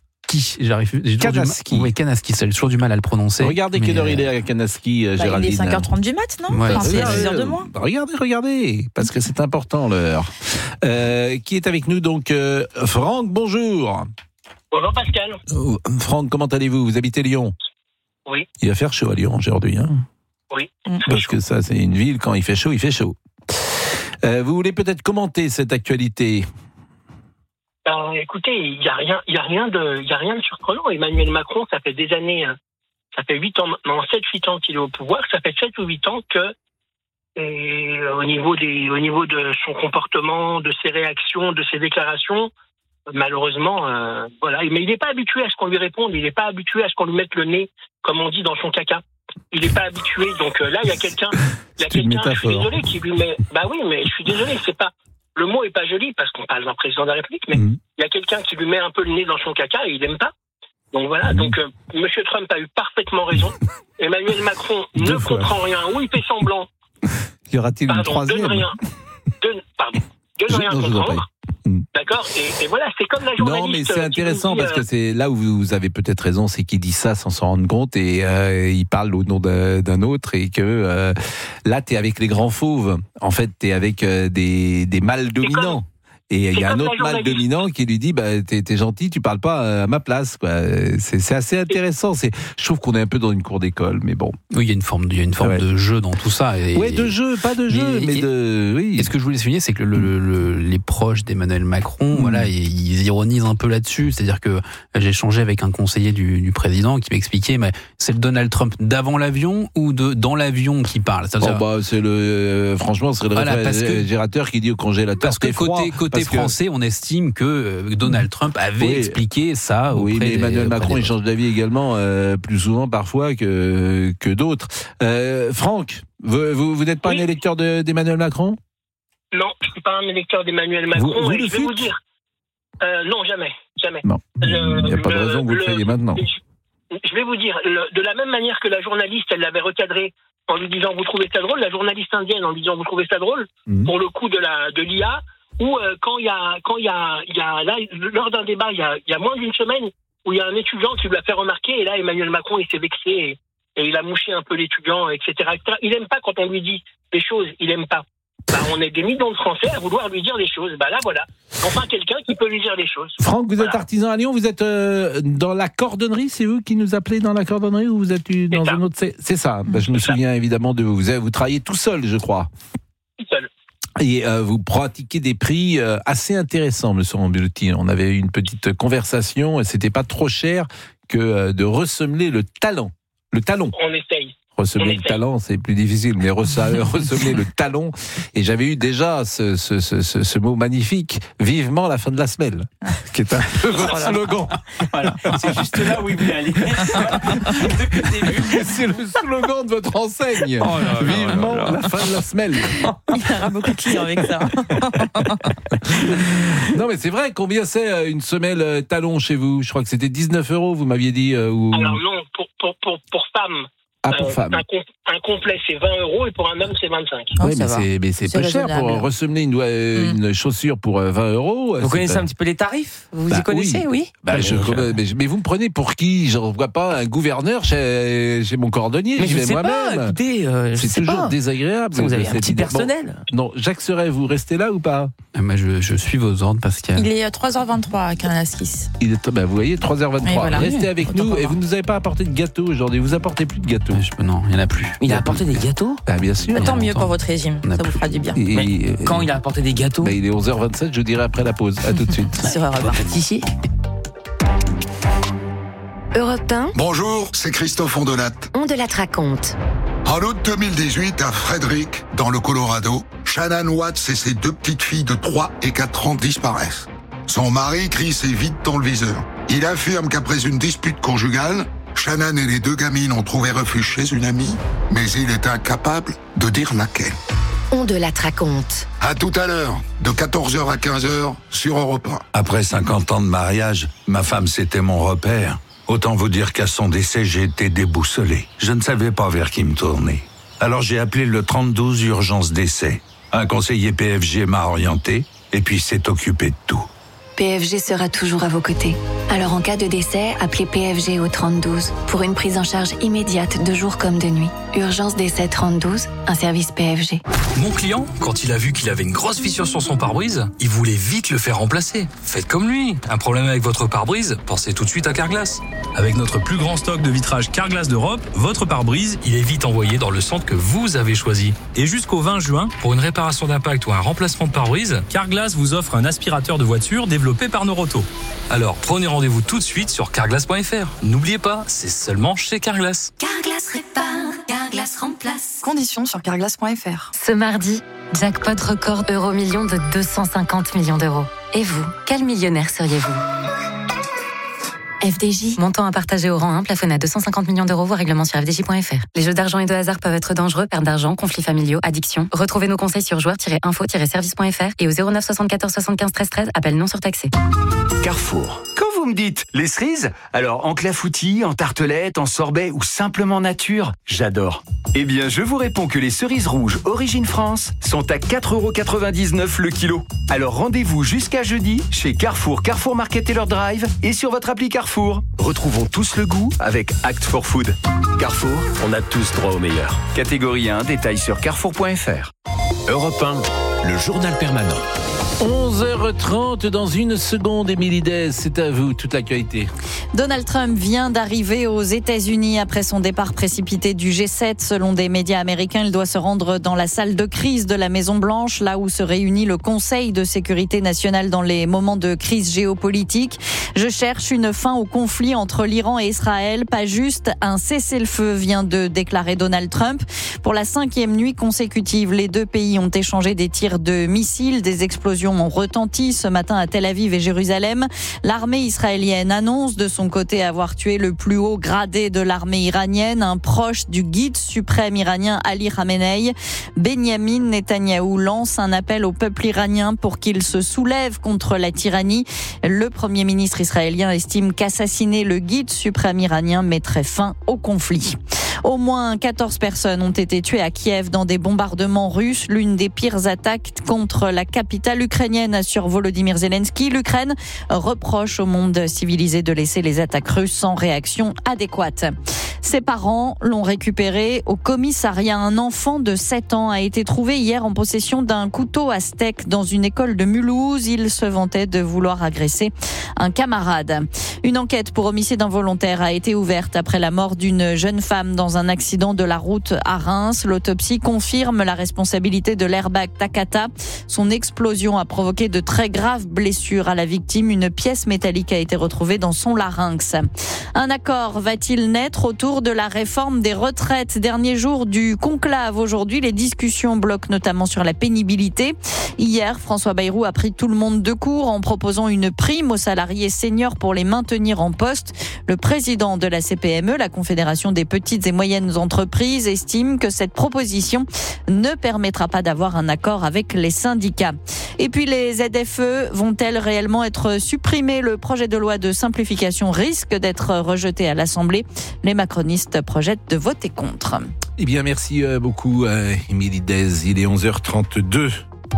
Kanaski, j'ai toujours du mal à le prononcer. Regardez quelle heure il est à Kanaski, Géraldine. Il est 5h30 du mat, non ? C'est 6h de moins. Regardez, parce que c'est important l'heure. Qui est avec nous donc Franck, bonjour. Bonjour Pascal. Franck, comment allez-vous ? Vous habitez Lyon ? Oui. Il va faire chaud à Lyon aujourd'hui, hein ? Oui. Parce que ça, c'est une ville, quand il fait chaud, il fait chaud. Vous voulez peut-être commenter cette actualité ? Écoutez, il y a rien de surprenant. Emmanuel Macron, ça fait des années, ça fait 8 ans maintenant, 7-8 ans qu'il est au pouvoir. Ça fait 7 ou 8 ans que, au niveau de son comportement, de ses réactions, de ses déclarations, malheureusement, voilà. Mais il n'est pas habitué à ce qu'on lui réponde. Il n'est pas habitué à ce qu'on lui mette le nez, comme on dit, dans son caca. Il n'est pas habitué. Donc là, il y a quelqu'un. Il y a quelqu'un, je suis désolé, qui lui met... Bah oui, mais je suis désolé, c'est pas... Le mot est pas joli parce qu'on parle d'un président de la République, mais il y a quelqu'un qui lui met un peu le nez dans son caca et il aime pas. Donc voilà, Monsieur Trump a eu parfaitement raison. Emmanuel Macron ne comprend rien, ou il fait semblant. Y aura-t-il une troisième? De ne rien comprendre. D'accord, et voilà, c'est comme la journaliste. Non, mais c'est intéressant parce que c'est là où vous avez peut-être raison, c'est qu'il dit ça sans s'en rendre compte et il parle au nom d'un autre et que là, t'es avec les grands fauves. En fait, t'es avec des mâles dominants. Et il y a un autre mâle dominant qui lui dit t'es gentil, tu parles pas à ma place, quoi. C'est assez intéressant. Je trouve qu'on est un peu dans une cour d'école, mais bon. Oui, il y a une forme de jeu dans tout ça. De jeu, pas de jeu, mais de. Oui. Et ce que je voulais souligner, c'est que les proches d'Emmanuel Macron, voilà, ils ironisent un peu là-dessus. C'est-à-dire que j'ai échangé avec un conseiller du président qui m'expliquait, mais c'est le Donald Trump d'avant l'avion ou dans l'avion qui parle. C'est franchement, ce serait le réfrigérateur qui dit au congélateur. Parce que côté français, on estime que Donald Trump avait expliqué ça. Mais Emmanuel Macron, il change d'avis également plus souvent parfois que d'autres. Franck, vous n'êtes pas un électeur d'Emmanuel Macron? Non, je ne suis pas un électeur d'Emmanuel Macron. Vous je vais vous dire. Non, jamais. Non, il n'y a pas de raison que vous le fassiez maintenant. Je vais vous dire, de la même manière que la journaliste, elle l'avait recadré en lui disant vous trouvez ça drôle, la journaliste indienne en lui disant vous trouvez ça drôle, pour le coup de l'IA. Ou quand il y a là, lors d'un débat, il y a moins d'une semaine, où il y a un étudiant qui lui a fait remarquer, et là, Emmanuel Macron, il s'est vexé, et il a mouché un peu l'étudiant, etc., etc. Il aime pas quand on lui dit des choses, il aime pas. On est des millions de Français à vouloir lui dire des choses. Là, voilà. Enfin, quelqu'un qui peut lui dire des choses. Franck, vous êtes artisan à Lyon, vous êtes dans la cordonnerie, c'est vous qui nous appelez dans la cordonnerie, ou vous êtes dans un autre... C'est ça, je me souviens évidemment de vous. Vous travaillez tout seul, je crois. Tout seul. Et vous pratiquez des prix assez intéressants, monsieur Rambulotti. On avait eu une petite conversation et c'était pas trop cher que de ressemeler le talon. Le talon. On essaye. Ressemeler le talent, c'est plus difficile, mais ressemeler le talon. Et j'avais eu déjà ce mot magnifique, vivement la fin de la semelle, qui est un peu votre slogan. Voilà, c'est juste là où il voulait aller. Depuis le début. C'est le slogan de votre enseigne. Vivement la fin de la semelle. Il y aura beaucoup de clients avec ça. Non, mais c'est vrai, combien c'est une semelle talon chez vous? Je crois que c'était 19 €, vous m'aviez dit. Alors non, pour femmes. Pour femme. Un complet, c'est 20 € et pour un homme, c'est 25. Oui, mais c'est peu cher pour ressemeler une chaussure pour 20 €. Vous connaissez un petit peu les tarifs? Vous y connaissez, oui? Mais vous me prenez pour qui? Je ne vois pas un gouverneur chez mon cordonnier. Mais je ne sais moi-même. pas, écoutez, c'est toujours désagréable. Vous avez un petit personnel. Non, Jacques Serret, vous restez là ou pas? Je suis vos ordres parce qu'il est à 3h23 à Carnaskis. Vous voyez, 3h23. Voilà. Restez avec nous et vous ne nous avez pas apporté de gâteau aujourd'hui. Vous apportez plus de gâteau. Non, il n'y en a plus. Il a apporté des gâteaux? Bien sûr. Tant mieux pour votre régime, ça vous fera du bien. Quand il a apporté des gâteaux? Il est 11h27, je dirais après la pause. À tout de suite. Sur Europe 1. Ici. Europe 1. Bonjour, c'est Christophe Ondelat. Ondelat raconte. En août 2018, à Frederick, dans le Colorado, Shannon Watts et ses 2 petites filles de 3 et 4 ans disparaissent. Son mari, Chris, est vite dans le viseur. Il affirme qu'après une dispute conjugale, Shannon et les 2 gamines ont trouvé refuge chez une amie, mais il est incapable de dire laquelle. Ondelat raconte. À tout à l'heure, de 14h à 15h, sur Europe 1. Après 50 ans de mariage, ma femme, c'était mon repère. Autant vous dire qu'à son décès, j'ai été déboussolé. Je ne savais pas vers qui me tourner. Alors j'ai appelé le 32 urgence décès. Un conseiller PFG m'a orienté, et puis s'est occupé de tout. PFG sera toujours à vos côtés. Alors en cas de décès, appelez PFG au 3012 pour une prise en charge immédiate de jour comme de nuit. Urgence décès 3012, un service PFG. Mon client, quand il a vu qu'il avait une grosse fissure sur son pare-brise, il voulait vite le faire remplacer. Faites comme lui. Un problème avec votre pare-brise? Pensez tout de suite à Carglass. Avec notre plus grand stock de vitrage Carglass d'Europe, votre pare-brise, il est vite envoyé dans le centre que vous avez choisi. Et jusqu'au 20 juin, pour une réparation d'impact ou un remplacement de pare-brise, Carglass vous offre un aspirateur de voiture développé par Noroto. Alors prenez rendez-vous tout de suite sur carglass.fr. N'oubliez pas, c'est seulement chez Carglass. Carglass répare, Carglass remplace. Conditions sur carglass.fr. Ce mardi, jackpot record euro-million de 250 millions d'euros. Et vous, quel millionnaire seriez-vous? FDJ. Montant à partager au rang 1, plafonné à 250 millions d'euros, voire règlement sur FDJ.fr. Les jeux d'argent et de hasard peuvent être dangereux, perte d'argent, conflits familiaux, addiction. Retrouvez nos conseils sur joueurs-info-service.fr et au 09 74 75 13 13, appel non surtaxé. Carrefour. Quand vous me dites les cerises, alors en clafoutis, en tartelette, en sorbet ou simplement nature, j'adore. Eh bien, je vous réponds que les cerises rouges Origine France sont à 4,99€ le kilo. Alors rendez-vous jusqu'à jeudi chez Carrefour, Carrefour Market et leur drive et sur votre appli Carrefour. Retrouvons tous le goût avec Act for Food. Carrefour, on a tous droit au meilleur. Catégorie 1, détail sur carrefour.fr. Europe 1, le journal permanent. 11h30 dans une seconde, Émilie Dez, c'est à vous, toute l'actualité. Donald Trump vient d'arriver aux États-Unis après son départ précipité du G7. Selon des médias américains, il doit se rendre dans la salle de crise de la Maison-Blanche, là où se réunit le Conseil de sécurité nationale dans les moments de crise géopolitique. Je cherche une fin au conflit entre l'Iran et Israël, pas juste un cessez-le-feu, vient de déclarer Donald Trump. Pour la 5e nuit consécutive, les deux pays ont échangé des tirs de missiles, des explosions ont retenti ce matin à Tel Aviv et Jérusalem. L'armée israélienne annonce de son côté avoir tué le plus haut gradé de l'armée iranienne, un proche du guide suprême iranien Ali Khamenei. Benyamin Netanyahou lance un appel au peuple iranien pour qu'il se soulève contre la tyrannie. Le Premier ministre israélien estime qu'assassiner le guide suprême iranien mettrait fin au conflit. Au moins 14 personnes ont été tuées à Kiev dans des bombardements russes, l'une des pires attaques contre la capitale ukrainienne, assure Volodymyr Zelensky. L'Ukraine reproche au monde civilisé de laisser les attaques russes sans réaction adéquate. Ses parents l'ont récupéré au commissariat. Un enfant de 7 ans a été trouvé hier en possession d'un couteau à steak dans une école de Mulhouse. Il se vantait de vouloir agresser un camarade. Une enquête pour homicide involontaire a été ouverte après la mort d'une jeune femme dans un accident de la route à Reims. L'autopsie confirme la responsabilité de l'airbag Takata. Son explosion a provoqué de très graves blessures à la victime. Une pièce métallique a été retrouvée dans son larynx. Un accord va-t-il naître autour de la réforme des retraites? Dernier jour du conclave aujourd'hui, les discussions bloquent notamment sur la pénibilité. Hier, François Bayrou a pris tout le monde de court en proposant une prime aux salariés seniors pour les maintenir en poste. Le président de la CPME, la Confédération des petites et moyennes entreprises, estime que cette proposition ne permettra pas d'avoir un accord avec les syndicats. Et puis les ZFE vont-elles réellement être supprimées? Le projet de loi de simplification risque d'être rejeté à l'Assemblée. Les macronistes projettent de voter contre. Eh bien, merci beaucoup, Émilie Dez. Il est 11h32.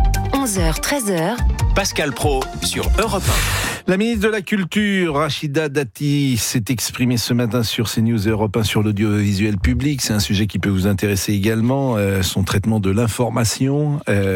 11h, 13h. Pascal Praud sur Europe 1. La ministre de la Culture, Rachida Dati, s'est exprimée ce matin sur CNews et Europe 1 sur l'audiovisuel public. C'est un sujet qui peut vous intéresser également, son traitement de l'information.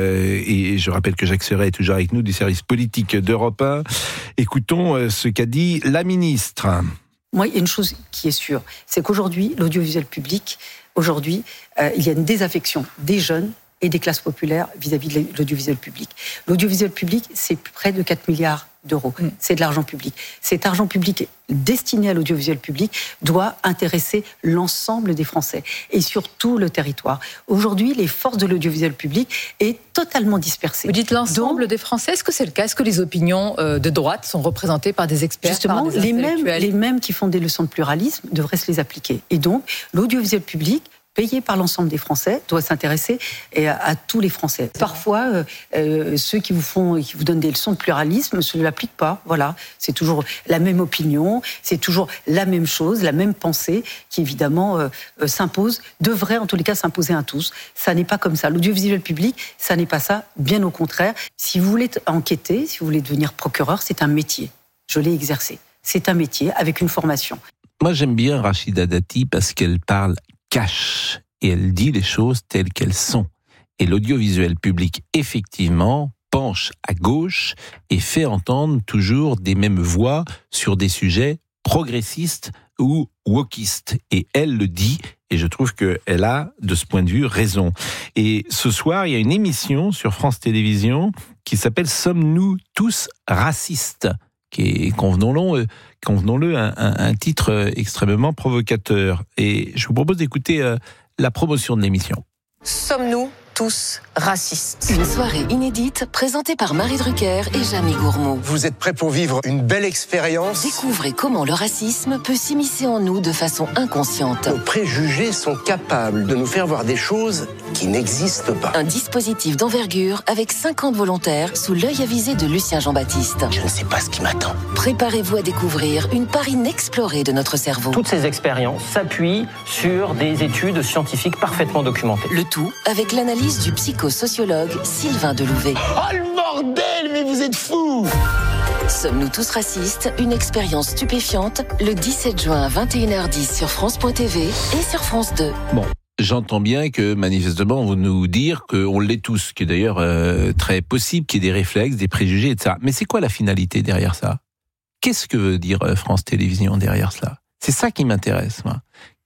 Et je rappelle que Jacques Serret est toujours avec nous du service politique d'Europe 1. Écoutons ce qu'a dit la ministre. Moi, il y a une chose qui est sûre, c'est qu'aujourd'hui, l'audiovisuel public, il y a une désaffection des jeunes et des classes populaires vis-à-vis de l'audiovisuel public. L'audiovisuel public, c'est près de 4 milliards d'euros. C'est de l'argent public. Cet argent public destiné à l'audiovisuel public doit intéresser l'ensemble des Français et sur tout le territoire. Aujourd'hui, les forces de l'audiovisuel public est totalement dispersées. Vous dites l'ensemble des Français, est-ce que c'est le cas? Est-ce que les opinions de droite sont représentées par des experts? Justement, par des intellectuels? les mêmes qui font des leçons de pluralisme devraient se les appliquer. Et donc, l'audiovisuel public payé par l'ensemble des Français, doit s'intéresser à tous les Français. Parfois, ceux qui vous donnent des leçons de pluralisme ne se l'appliquent pas. Voilà, c'est toujours la même opinion, c'est toujours la même chose, la même pensée qui évidemment s'impose, devrait en tous les cas s'imposer à tous. Ça n'est pas comme ça. L'audiovisuel public, ça n'est pas ça, bien au contraire. Si vous voulez enquêter, si vous voulez devenir procureur, c'est un métier. Je l'ai exercé. C'est un métier avec une formation. Moi, j'aime bien Rachida Dati parce qu'elle parle cash et elle dit les choses telles qu'elles sont. Et l'audiovisuel public, effectivement, penche à gauche et fait entendre toujours des mêmes voix sur des sujets progressistes ou wokistes. Et elle le dit, et je trouve qu'elle a, de ce point de vue, raison. Et ce soir, il y a une émission sur France Télévisions qui s'appelle « Sommes-nous tous racistes ?» qui est, convenons-le, un titre extrêmement provocateur. Et je vous propose d'écouter la promotion de l'émission. Sommes-nous tous racistes. Une soirée inédite présentée par Marie Drucker et Jamie Gourmaud. Vous êtes prêts pour vivre une belle expérience ? Découvrez comment le racisme peut s'immiscer en nous de façon inconsciente. Nos préjugés sont capables de nous faire voir des choses qui n'existent pas. Un dispositif d'envergure avec 50 volontaires sous l'œil avisé de Lucien Jean-Baptiste. Je ne sais pas ce qui m'attend. Préparez-vous à découvrir une part inexplorée de notre cerveau. Toutes ces expériences s'appuient sur des études scientifiques parfaitement documentées. Le tout avec l'analyse du psychosociologue Sylvain Delouvet. Oh le bordel, mais vous êtes fous! Sommes-nous tous racistes ? Une expérience stupéfiante le 17 juin à 21h10 sur France.tv et sur France 2. Bon. J'entends bien que, manifestement, on va nous dire qu'on l'est tous, qui est d'ailleurs très possible, qu'il y ait des réflexes, des préjugés, etc. Mais c'est quoi la finalité derrière ça ? Qu'est-ce que veut dire France Télévisions derrière cela ? C'est ça qui m'intéresse, moi.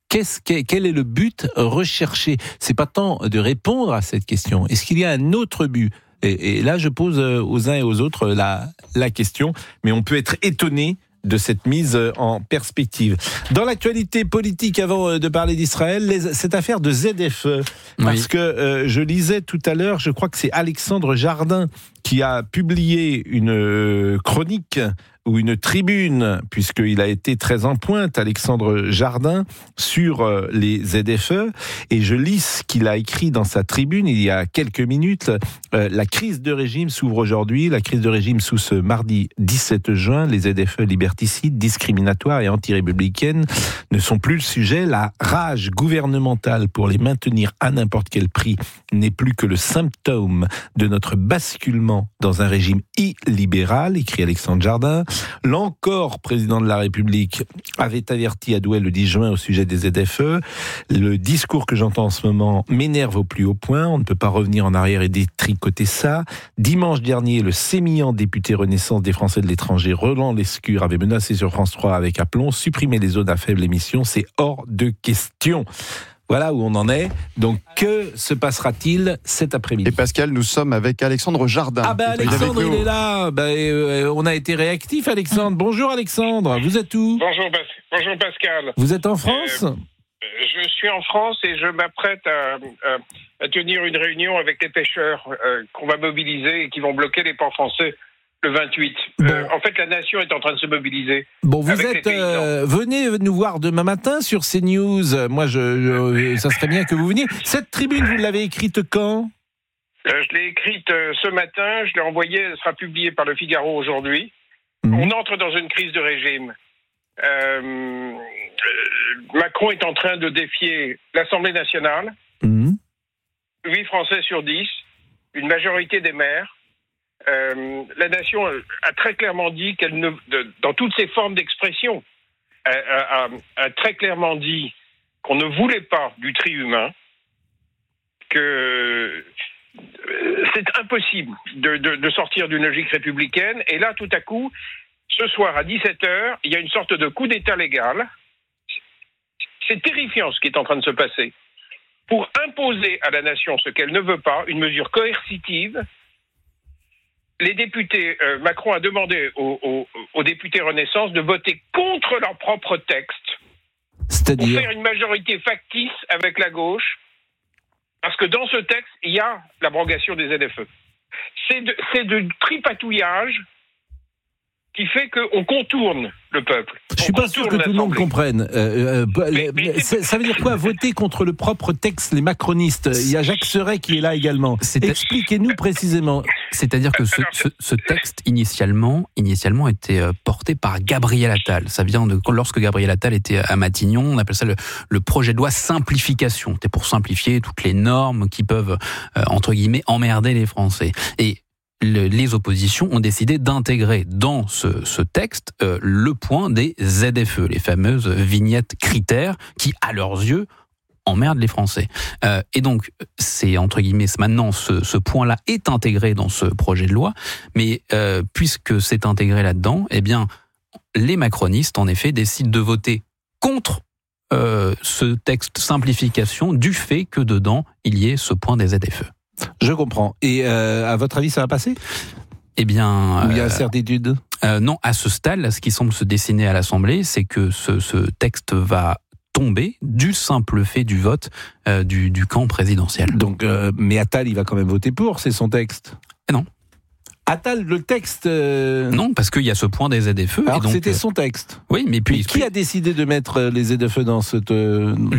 Quel est le but recherché ? C'est pas tant de répondre à cette question. Est-ce qu'il y a un autre but ? Et là, je pose aux uns et aux autres la question, mais on peut être étonné de cette mise en perspective. Dans l'actualité politique, avant de parler d'Israël, cette affaire de ZFE, parce que je lisais tout à l'heure, je crois que c'est Alexandre Jardin qui a publié une chronique ou une tribune, puisqu'il a été très en pointe, Alexandre Jardin, sur les ZFE, et je lis ce qu'il a écrit dans sa tribune il y a quelques minutes. La crise de régime s'ouvre aujourd'hui, la crise de régime sous ce mardi 17 juin, les ZFE liberticides, discriminatoires et anti-républicaines ne sont plus le sujet, la rage gouvernementale pour les maintenir à n'importe quel prix n'est plus que le symptôme de notre basculement dans un régime illibéral, écrit Alexandre Jardin. L'encore président de la République avait averti à Douai le 10 juin au sujet des ZFE. Le discours que j'entends en ce moment m'énerve au plus haut point. On ne peut pas revenir en arrière et détricoter ça. Dimanche dernier, le sémillant député Renaissance des Français de l'étranger, Roland Lescure, avait menacé sur France 3 avec aplomb, supprimer les zones à faible émission, c'est hors de question. Voilà où on en est. Donc, que se passera-t-il cet après-midi ? Et Pascal, nous sommes avec Alexandre Jardin. Ah ben Alexandre, il est là. On a été réactif, Alexandre. Bonjour Alexandre, vous êtes où ? Bonjour Pascal. Vous êtes en France ? Je suis en France et je m'apprête à tenir une réunion avec les pêcheurs qu'on va mobiliser et qui vont bloquer les ports français le 28. En fait, la nation est en train de se mobiliser. Bon, vous êtes... venez nous voir demain matin sur CNews. Moi, ça serait bien que vous veniez. Cette tribune, vous l'avez écrite quand ? Je l'ai écrite ce matin. Je l'ai envoyée. Elle sera publiée par Le Figaro aujourd'hui. On entre dans une crise de régime. Macron est en train de défier l'Assemblée nationale. 8 Français sur 10. Une majorité des maires. La nation a très clairement dit qu'elle ne, dans toutes ses formes d'expression, a très clairement dit qu'on ne voulait pas du tri humain, que c'est impossible de sortir d'une logique républicaine. Et là, tout à coup, ce soir à 17h, il y a une sorte de coup d'État légal. C'est terrifiant ce qui est en train de se passer. Pour imposer à la nation ce qu'elle ne veut pas, une mesure coercitive. Les députés, Macron a demandé aux députés Renaissance de voter contre leur propre texte. C'est-à-dire pour faire une majorité factice avec la gauche, parce que dans ce texte, il y a l'abrogation des ZFE. C'est de tripatouillage qui fait qu'on contourne le peuple. Je suis pas sûr que tout le monde comprenne. Ça veut dire quoi, voter contre le propre texte, les macronistes ? Il y a Jacques Serret qui est là également. Expliquez-nous précisément. C'est-à-dire que ce texte, initialement était porté par Gabriel Attal. Ça vient de lorsque Gabriel Attal était à Matignon, on appelle ça le projet de loi simplification. C'était pour simplifier toutes les normes qui peuvent, entre guillemets, emmerder les Français. Et les oppositions ont décidé d'intégrer dans ce texte le point des ZFE, les fameuses vignettes critères qui, à leurs yeux, emmerdent les Français. Et donc, c'est entre guillemets, maintenant, ce point-là est intégré dans ce projet de loi, mais puisque c'est intégré là-dedans, eh bien, les macronistes, en effet, décident de voter contre ce texte simplification du fait que dedans, il y ait ce point des ZFE. Je comprends. Et à votre avis, ça va passer ? Eh bien... Ou il y a incertitude ? Non, à ce stade, là, ce qui semble se dessiner à l'Assemblée, c'est que ce texte va tomber du simple fait du vote du camp présidentiel. Donc, mais Attal, il va quand même voter pour, c'est son texte. Non. Attal, le texte... Non, parce qu'il y a ce point des ZFE. Alors et donc, c'était son texte. Oui, mais puis... Qui a décidé de mettre les ZFE dans ce texte ?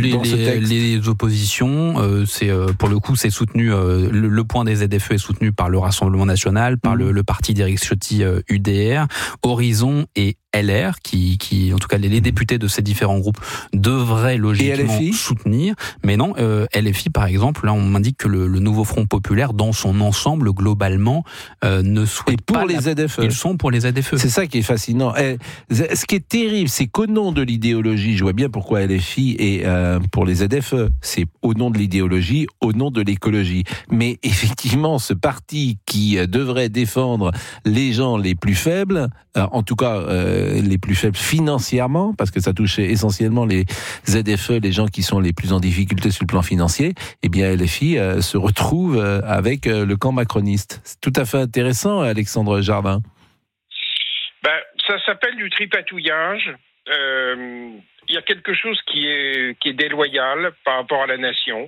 Les oppositions, pour le coup, c'est soutenu... le point des ZFE est soutenu par le Rassemblement National, par le parti d'Éric Ciotti UDR, Horizon et LR, qui en tout cas les députés de ces différents groupes devraient logiquement soutenir, mais non, LFI par exemple, là on m'indique que le nouveau Front Populaire dans son ensemble globalement ne souhaite pas les ZFE. Ils sont pour les ZFE. C'est ça qui est fascinant. Ce qui est terrible, c'est qu'au nom de l'idéologie, je vois bien pourquoi LFI est pour les ZFE, c'est au nom de l'idéologie, au nom de l'écologie. Mais effectivement, ce parti qui devrait défendre les gens les plus faibles, en tout cas les plus faibles financièrement, parce que ça touche essentiellement les ZFE, les gens qui sont les plus en difficulté sur le plan financier, eh bien LFI se retrouve avec le camp macroniste. C'est tout à fait intéressant, Alexandre Jardin. Ça s'appelle du tripatouillage. Il y a quelque chose qui est déloyal par rapport à la nation.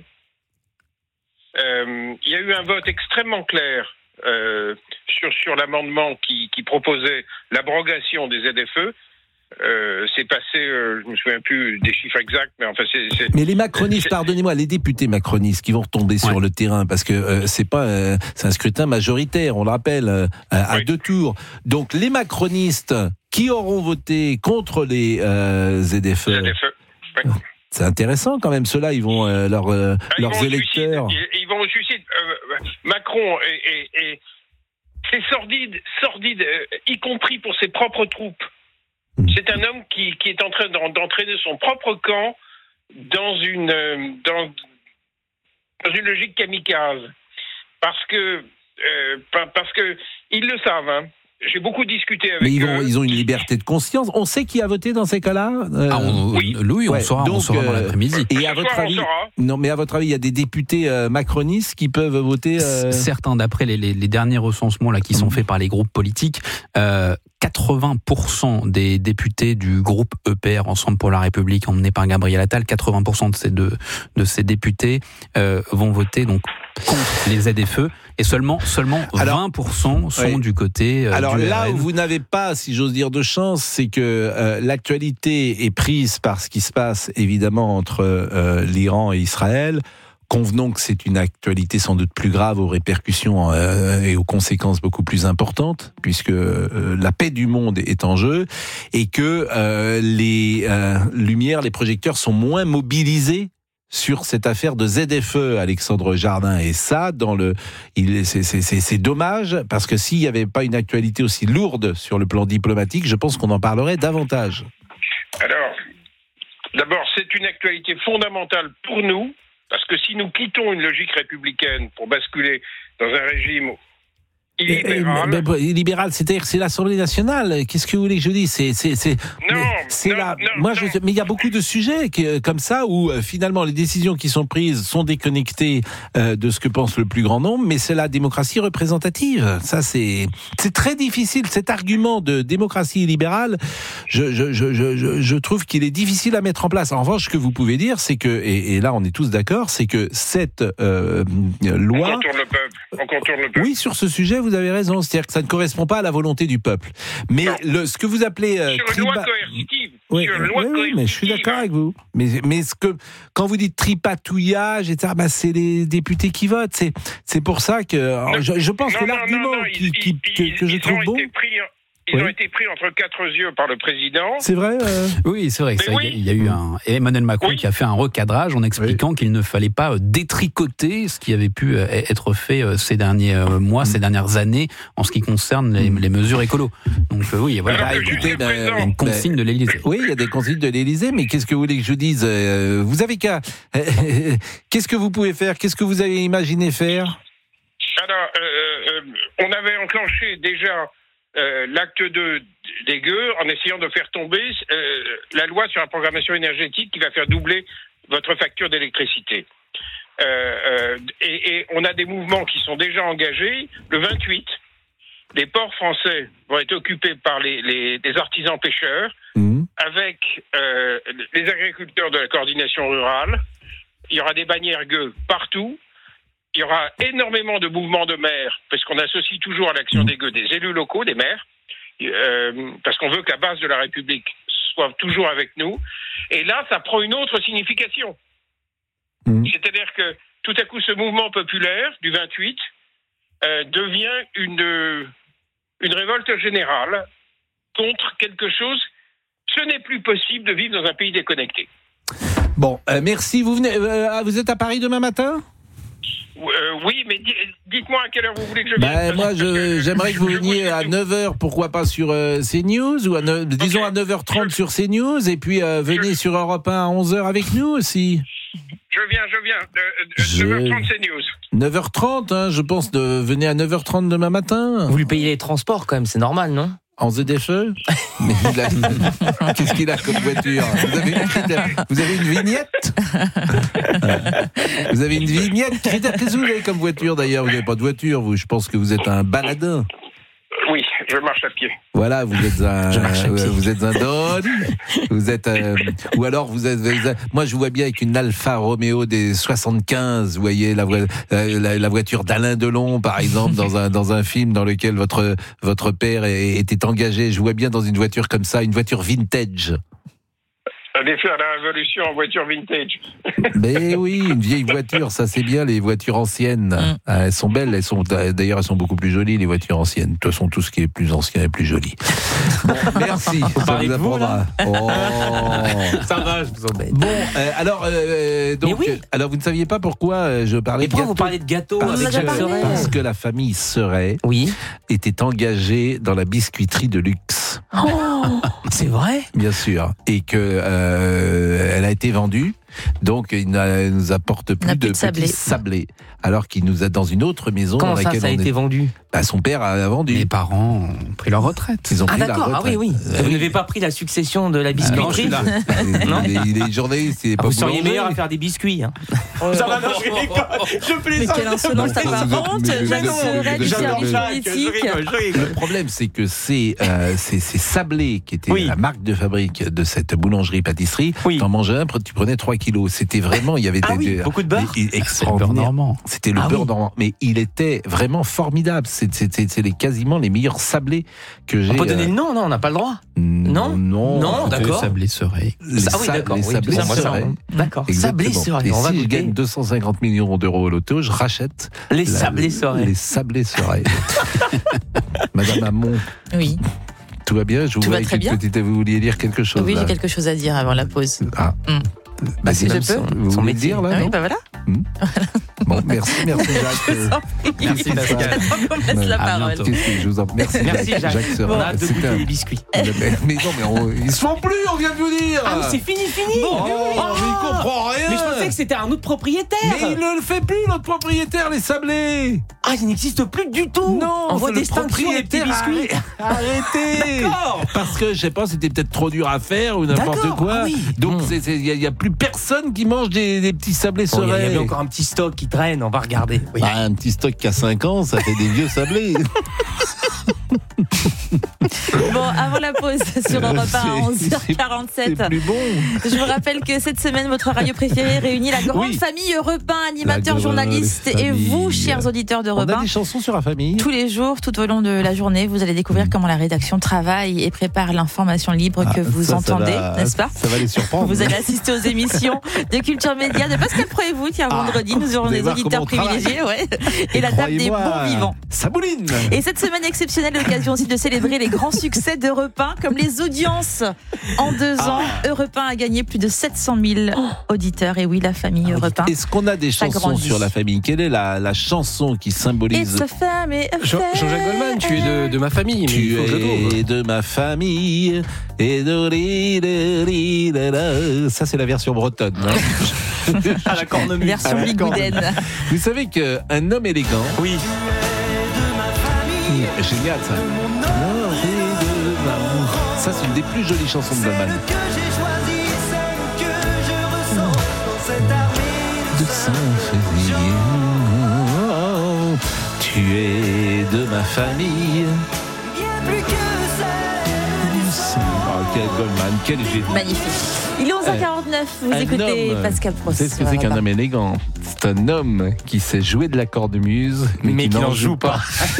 Il y a eu un vote extrêmement clair sur l'amendement qui proposait l'abrogation des ZFE. C'est passé, je me souviens plus des chiffres exacts, mais enfin Mais les macronistes, pardonnez-moi, les députés macronistes qui vont retomber sur le terrain, parce que c'est un scrutin majoritaire, on le rappelle, à 2 tours. Donc les macronistes qui auront voté contre les ZFE. Oui. C'est intéressant quand même. Ceux-là, ils vont leurs électeurs. Ils vont au suicide. Macron c'est sordide, y compris pour ses propres troupes. C'est un homme qui est en train d'entraîner son propre camp dans une logique kamikaze. Parce que ils le savent, hein. J'ai beaucoup discuté avec eux. Mais ils ont une liberté de conscience. On sait qui a voté dans ces cas-là. Oui, on saura dans l'après-midi. Et à votre avis, mais à votre avis, il y a des députés macronistes qui peuvent voter. Certains, d'après les derniers recensements là qui sont faits par les groupes politiques, 80% des députés du groupe EPR, Ensemble pour la République, emmené par Gabriel Attal, 80% de ces députés vont voter donc contre les ZFE. Et seulement 20% sont du côté alors du là RN. où vous n'avez pas, si j'ose dire, de chance, c'est que l'actualité est prise par ce qui se passe évidemment entre l'Iran et Israël. Convenons que c'est une actualité sans doute plus grave, aux répercussions et aux conséquences beaucoup plus importantes, puisque la paix du monde est en jeu, et que les lumières, les projecteurs sont moins mobilisés sur cette affaire de ZFE, Alexandre Jardin. Et ça, c'est dommage, parce que s'il n'y avait pas une actualité aussi lourde sur le plan diplomatique, je pense qu'on en parlerait davantage. Alors, d'abord, c'est une actualité fondamentale pour nous, parce que si nous quittons une logique républicaine pour basculer dans un régime illibéral, c'est-à-dire c'est l'Assemblée nationale. Qu'est-ce que vous voulez que je dise ? Mais il y a beaucoup de sujets comme ça où finalement les décisions qui sont prises sont déconnectées de ce que pense le plus grand nombre, mais c'est la démocratie représentative. Ça, c'est très difficile. Cet argument de démocratie libérale, je trouve qu'il est difficile à mettre en place. En revanche, ce que vous pouvez dire, c'est que, et là on est tous d'accord, c'est que cette loi... On contourne le peuple. Oui, sur ce sujet, vous avez raison. C'est-à-dire que ça ne correspond pas à la volonté du peuple. Mais ce que vous appelez... sur une loi coercitive. Oui, mais je suis d'accord avec vous. Mais quand vous dites tripatouillage, etc., c'est les députés qui votent. C'est pour ça que... Je pense que l'argument que je trouve bon... Ils ont été pris entre 4 yeux par le président. C'est vrai Oui, c'est vrai. Il y a eu Emmanuel Macron qui a fait un recadrage en expliquant qu'il ne fallait pas détricoter ce qui avait pu être fait ces derniers mois, ces dernières années, en ce qui concerne les mesures écolo. Donc oui, voilà. Écoutez, il y a une consigne de l'Élysée. Oui, il y a des consignes de l'Élysée, mais qu'est-ce que vous voulez que je dise ? Vous avez qu'à... Qu'est-ce que vous pouvez faire ? Qu'est-ce que vous avez imaginé faire ? Alors, on avait enclenché déjà... l'acte 2 des gueux en essayant de faire tomber la loi sur la programmation énergétique qui va faire doubler votre facture d'électricité. Et on a des mouvements qui sont déjà engagés. Le 28, les ports français vont être occupés par des artisans pêcheurs avec les agriculteurs de la coordination rurale. Il y aura des bannières gueux partout. Il y aura énormément de mouvements de maires, parce qu'on associe toujours à l'action des gueux des élus locaux, des maires, parce qu'on veut que la base de la République soit toujours avec nous. Et là, ça prend une autre signification. C'est-à-dire que tout à coup, ce mouvement populaire du 28 devient une révolte générale contre quelque chose. Ce n'est plus possible de vivre dans un pays déconnecté. Bon, merci. Vous êtes à Paris demain matin ? Oui, mais dites-moi à quelle heure vous voulez que je vienne. Moi, j'aimerais que vous veniez à 9h, pourquoi pas sur CNews, ou disons à 9h30 sur CNews, et puis venez sur Europe 1 à 11h avec nous aussi. Je viens. 9h30 CNews. 9h30, je pense, venez à 9h30 demain matin. Vous lui payez les transports quand même, c'est normal, non ? En ZFE ? Mais qu'est-ce qu'il a comme voiture ? Vous avez une vignette ? Vous avez une vignette ? Qu'est-ce que vous avez comme voiture d'ailleurs ? Vous n'avez pas de voiture, vous. Je pense que vous êtes un baladin. Oui, je marche à pied. Voilà, vous êtes un don. Vous êtes ou alors vous êtes. Moi, je vous vois bien avec une Alfa Romeo des 75. Vous voyez la voiture d'Alain Delon, par exemple, dans un film dans lequel votre père était engagé. Je vous vois bien dans une voiture comme ça, une voiture vintage. Allez faire la révolution en voiture vintage. Mais oui, une vieille voiture, ça c'est bien, les voitures anciennes. Elles sont belles, d'ailleurs elles sont beaucoup plus jolies, les voitures anciennes. De toute façon, tout ce qui est plus ancien est plus joli. Bon, merci, ça vous apprendra. Ça va, je vous embête. Bon, alors vous ne saviez pas pourquoi je parlais de gâteau. Pourquoi vous parlez de gâteau avec Jacques Serret ? Parce que la famille Serret était engagée dans la biscuiterie de luxe. Oh, c'est vrai ? Bien sûr. Et que elle a été vendue, donc il ne nous apporte plus de petits sablés. Alors qu'il nous a dans une autre maison. Comment dans laquelle ça a été vendu ? Son père a vendu. Mes parents ont pris leur retraite. Ils ont pris d'accord. la retraite. Oui. Vous n'avez pas pris la succession de la biscuiterie ? Non, il est journaliste, il est pas vous seriez boulanger. meilleur à faire des biscuits. Ça va, je rigole. Je plaisante. Mais quelle insolence apparente, Jacques Serret du service politique. Le problème, c'est que ces sablés qui étaient la marque de fabrique de cette boulangerie-pâtisserie, t'en mangeais un, tu prenais 3 kilos. C'était vraiment, il y avait beaucoup de beurre. Extraordinaire. C'était le beurre normand. Mais il était vraiment formidable. C'est quasiment les meilleurs sablés que j'ai. On peut donner le nom, non ? On n'a pas le droit. Non, d'accord. Sablé Serret. D'accord. Les sablés Serret. D'accord. Sablé Serret. Et si je gagne 250 millions d'euros au loto, je rachète les sablés Serret. Les sablés Serret. Madame Hamon. Oui. Tout va bien ? Je vous vois très bien. Vous vouliez dire quelque chose ? Oui, j'ai quelque chose à dire avant la pause. Si je peux. Vous voulez le dire là ? Oui, voilà. Bon, merci Jacques. Merci Pascal. On laisse la parole. Je vous en prie. Merci Jacques. On a hâte de goûter les biscuits. Mais non, ils se font plus, on vient de vous dire. Ah, mais c'est fini. Bon, il comprend rien. Mais je pensais que c'était un autre propriétaire. Mais il ne le fait plus, notre propriétaire, les sablés. Ah, il n'existe plus du tout. Non, on voit des propriétaires des petits biscuits. Arrêtez. D'accord. Parce que, je sais pas, c'était peut-être trop dur à faire ou n'importe quoi. Ah, oui. Donc, il n'y a plus personne qui mange des petits sablés Serret. Il y a encore un petit stock qui traîne, on va regarder. Oui. Un petit stock qui a 5 ans, ça fait des vieux sablés. Bon, avant la pause sur Europe 1 à 11h47. C'est plus bon. Je vous rappelle que cette semaine, votre radio préférée réunit la grande famille Europe 1, animateurs, journalistes et vous, chers auditeurs d'Europe 1. On a des chansons sur la famille. Tous les jours, tout au long de la journée, vous allez découvrir comment la rédaction travaille et prépare l'information libre que vous entendez, n'est-ce pas ? Ça va les surprendre. Vous allez assister aux émissions de Culture Média de Pascal Pro et vous, tiens, vendredi, nous aurons des auditeurs privilégiés, et la table des bons vivants. Ça bouline. Et cette semaine exceptionnelle, l'occasion aussi de célébrer les grands succès d'Europe 1, comme les audiences. En 2 ans, Europe 1 a gagné plus de 700 000 auditeurs. Et oui, la famille Europe 1. Est-ce qu'on a des chansons sur la famille ? Quelle est la chanson qui symbolise Jean-Jacques Goldman, tu es de ma famille. Tu es de ma famille. Et ça, c'est la version bretonne. À la cornemuse. Version bigouden. Vous savez qu'un homme élégant. Oui. Génial ça. Ça, c'est une des plus jolies chansons de Goldman. Tu es de ma famille. Pascal Goldman, quel génie. Magnifique. Il est 11h49, vous écoutez Pascal Pro. C'est ce que c'est qu'un homme élégant. C'est un homme qui sait jouer de la cornemuse, mais qui n'en joue pas.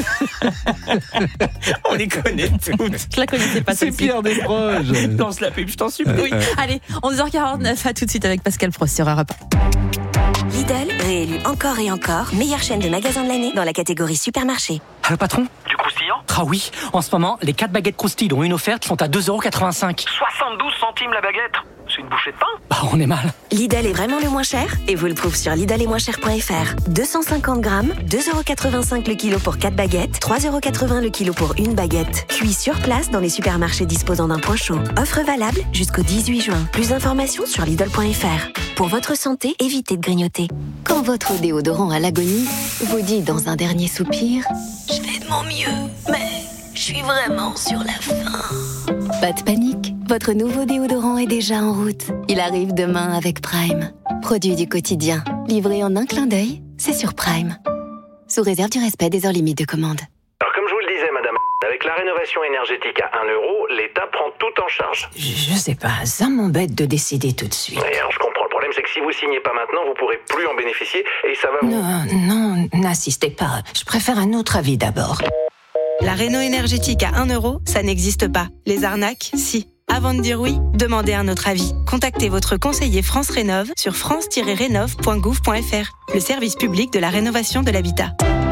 On les connaît toutes. Je la connaissais pas. C'est Pierre Desproges. Lance la pub, je t'en supplie. Oui. Allez, 11h49, à tout de suite avec Pascal Pro sur Europe 1. Lidl, réélu encore et encore, meilleure chaîne de magasins de l'année dans la catégorie supermarché. Allô patron ? Du croustillant ? Ah oui, en ce moment, les 4 baguettes croustilles dont une offerte sont à 2,85 €. 72 centimes la baguette ? C'est une bouchée de pain ? Bah on est mal. Lidl est vraiment le moins cher et vous le trouvez sur lidl-et-moins-cher.fr. 250 grammes, 2,85 € le kilo pour 4 baguettes, 3,80 € le kilo pour une baguette. Cuit sur place dans les supermarchés disposant d'un point chaud. Offre valable jusqu'au 18 juin. Plus d'informations sur lidl.fr. Pour votre santé, évitez de grignoter. Quand votre déodorant à l'agonie vous dit dans un dernier soupir « Je fais de mon mieux, mais je suis vraiment sur la fin ». Pas de panique, votre nouveau déodorant est déjà en route. Il arrive demain avec Prime. Produit du quotidien, livré en un clin d'œil, c'est sur Prime. Sous réserve du respect des heures limites de commande. Alors comme je vous le disais madame, avec la rénovation énergétique à 1 €, l'État prend tout en charge. Je sais pas, ça m'embête de décider tout de suite. Et alors je comprends, le problème c'est que si vous signez pas maintenant, vous pourrez plus en bénéficier et ça va vous... Non, n'insistez pas, je préfère un autre avis d'abord. La réno énergétique à 1 €, ça n'existe pas. Les arnaques, si. Avant de dire oui, demandez un autre avis. Contactez votre conseiller France Rénov sur france-rénov.gouv.fr, le service public de la rénovation de l'habitat.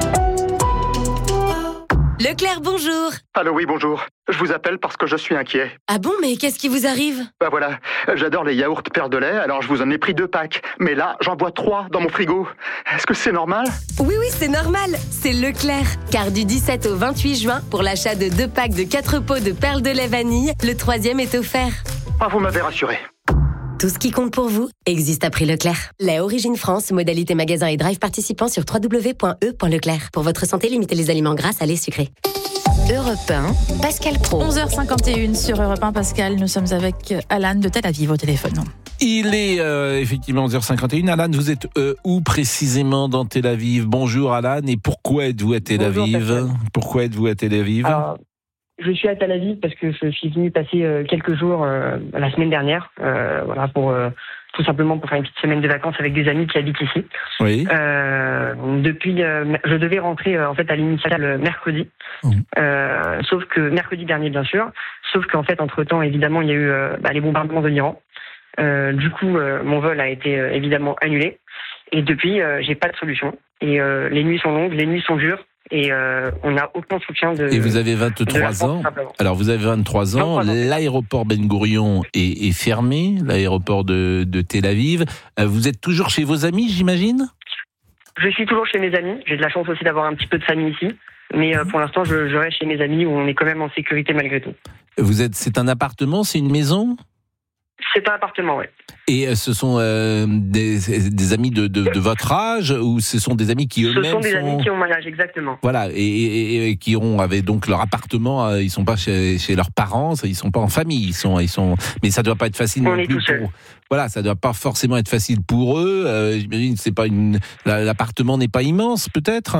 Leclerc, bonjour. Allô, oui, bonjour. Je vous appelle parce que je suis inquiet. Ah bon, mais qu'est-ce qui vous arrive ? Bah voilà, j'adore les yaourts Père de lait, alors je vous en ai pris 2 packs. Mais là, j'en bois 3 dans mon frigo. Est-ce que c'est normal ? Oui, c'est normal. C'est Leclerc. Car du 17 au 28 juin, pour l'achat de 2 packs de 4 pots de perles de lait vanille, le 3e est offert. Ah, vous m'avez rassuré. Tout ce qui compte pour vous existe à prix Leclerc. Lait Origine France, modalité magasin et drive participant sur www.e.leclerc. Pour votre santé, limitez les aliments gras, salés, sucrés. Europe 1, Pascal Pro. 11h51 sur Europe 1, Pascal. Nous sommes avec Alan de Tel Aviv au téléphone. Il est effectivement 11h51. Alan, vous êtes où précisément dans Tel Aviv ? Bonjour Alan, et pourquoi êtes-vous à Tel Aviv ? Pourquoi êtes-vous à Tel Aviv ? Alors, je suis à Tel Aviv parce que je suis venu passer quelques jours la semaine dernière, voilà, pour tout simplement pour faire une petite semaine de vacances avec des amis qui habitent ici. Oui. Depuis, je devais rentrer en fait à l'initiale mercredi, sauf que mercredi dernier bien sûr, sauf qu'en fait entre temps évidemment il y a eu les bombardements de l'Iran. Du coup, mon vol a été évidemment annulé et depuis j'ai pas de solution et les nuits sont longues, les nuits sont dures. Et on n'a aucun soutien de... Et vous avez 23 ans. Alors vous avez 23 ans, l'aéroport Ben Gourion est fermé, l'aéroport de Tel Aviv. Vous êtes toujours chez vos amis, j'imagine ? Je suis toujours chez mes amis. J'ai de la chance aussi d'avoir un petit peu de famille ici. Mais pour l'instant, je reste chez mes amis où on est quand même en sécurité malgré tout. C'est un appartement, c'est une maison ? C'est un appartement, oui. Et ce sont des amis de votre âge ou ce sont des amis qui eux-mêmes Ce sont des amis qui ont mon âge, exactement. Voilà, et qui avaient donc leur appartement, ils sont pas chez leurs parents, ils sont pas en famille, ils sont mais ça doit pas être facile non plus voilà, ça doit pas forcément être facile pour eux. J'imagine c'est pas l'appartement n'est pas immense peut-être.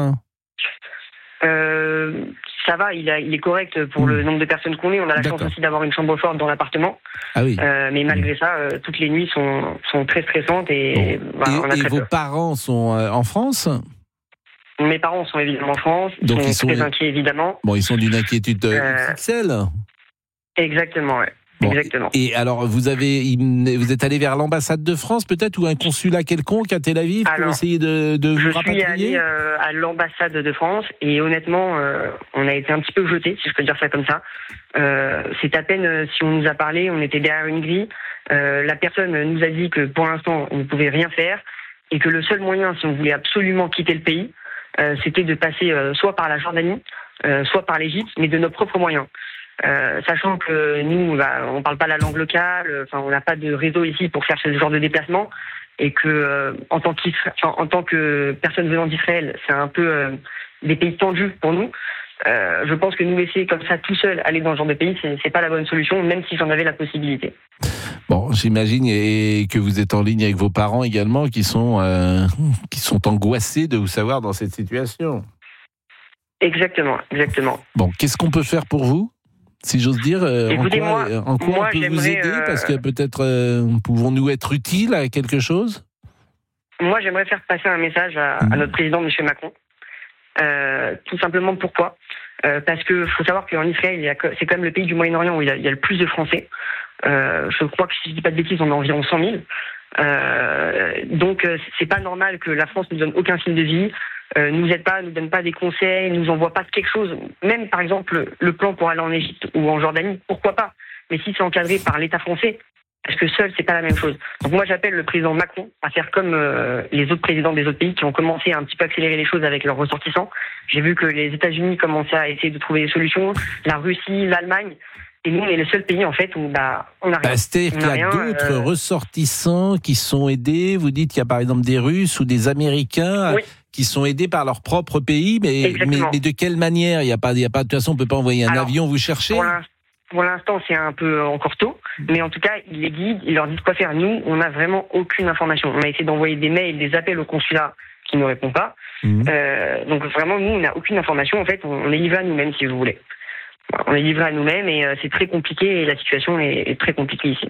Ça va, il est correct pour le nombre de personnes qu'on est. On a la chance aussi d'avoir une chambre forte dans l'appartement. Ah oui. Mais malgré ça, toutes les nuits sont très stressantes et on a très vos peur. parents sont en France ? Mes parents sont évidemment en France. Donc ils sont très inquiets évidemment. Bon, ils sont d'une inquiétude XXL. Exactement, ouais. Bon, exactement. Et alors, vous êtes allé vers l'ambassade de France, peut-être, ou un consulat quelconque à Tel Aviv pour essayer de vous rapatrier ? Je suis allé à l'ambassade de France et honnêtement, on a été un petit peu jetés, si je peux dire ça comme ça. C'est à peine si on nous a parlé, on était derrière une grille. La personne nous a dit que pour l'instant, on ne pouvait rien faire et que le seul moyen, si on voulait absolument quitter le pays, c'était de passer soit par la Jordanie, soit par l'Égypte, mais de nos propres moyens. Sachant que nous, on parle pas la langue locale, on n'a pas de réseau ici pour faire ce genre de déplacement, et que en tant que personne venant d'Israël, c'est un peu des pays tendus pour nous. Je pense que nous laisser comme ça tout seul aller dans ce genre de pays, c'est pas la bonne solution, même si j'en avais la possibilité. Bon, j'imagine et que vous êtes en ligne avec vos parents également, qui sont angoissés de vous savoir dans cette situation. Exactement. Bon, qu'est-ce qu'on peut faire pour vous ? si j'ose dire. Écoutez, en quoi on peut vous aider? Parce que peut-être pouvons-nous être utiles à quelque chose? Moi, j'aimerais faire passer un message à notre président, M. Macron. Tout simplement pourquoi? Parce que faut savoir qu'en Israël, c'est quand même le pays du Moyen-Orient où il y a le plus de Français. Je crois que si je dis pas de bêtises, on a environ 100 000. Donc c'est pas normal que la France nous donne aucun signe de vie, nous aide pas, nous donne pas des conseils, nous envoie pas quelque chose. Même par exemple le plan pour aller en Égypte ou en Jordanie, pourquoi pas? Mais si c'est encadré par l'État français, parce que seul c'est pas la même chose. Donc moi j'appelle le président Macron à faire comme les autres présidents des autres pays qui ont commencé à un petit peu accélérer les choses avec leurs ressortissants. J'ai vu que les États-Unis commençaient à essayer de trouver des solutions, la Russie, l'Allemagne. Et nous, on est le seul pays, en fait, où on a rien. C'est-à-dire qu'il y a d'autres ressortissants qui sont aidés. Vous dites qu'il y a par exemple des Russes ou des Américains qui sont aidés par leur propre pays, mais de quelle manière? Il y a pas, de toute façon, on peut pas envoyer un avion vous chercher. Pour l'instant, c'est un peu encore tôt, mais en tout cas, ils les guident, ils leur disent quoi faire. Nous, on n'a vraiment aucune information. On a essayé d'envoyer des mails, des appels au consulat qui ne répondent pas. Donc vraiment, nous, on n'a aucune information. En fait, on est livré à nous-mêmes, si vous voulez. On est livré à nous-mêmes et c'est très compliqué et la situation est très compliquée ici.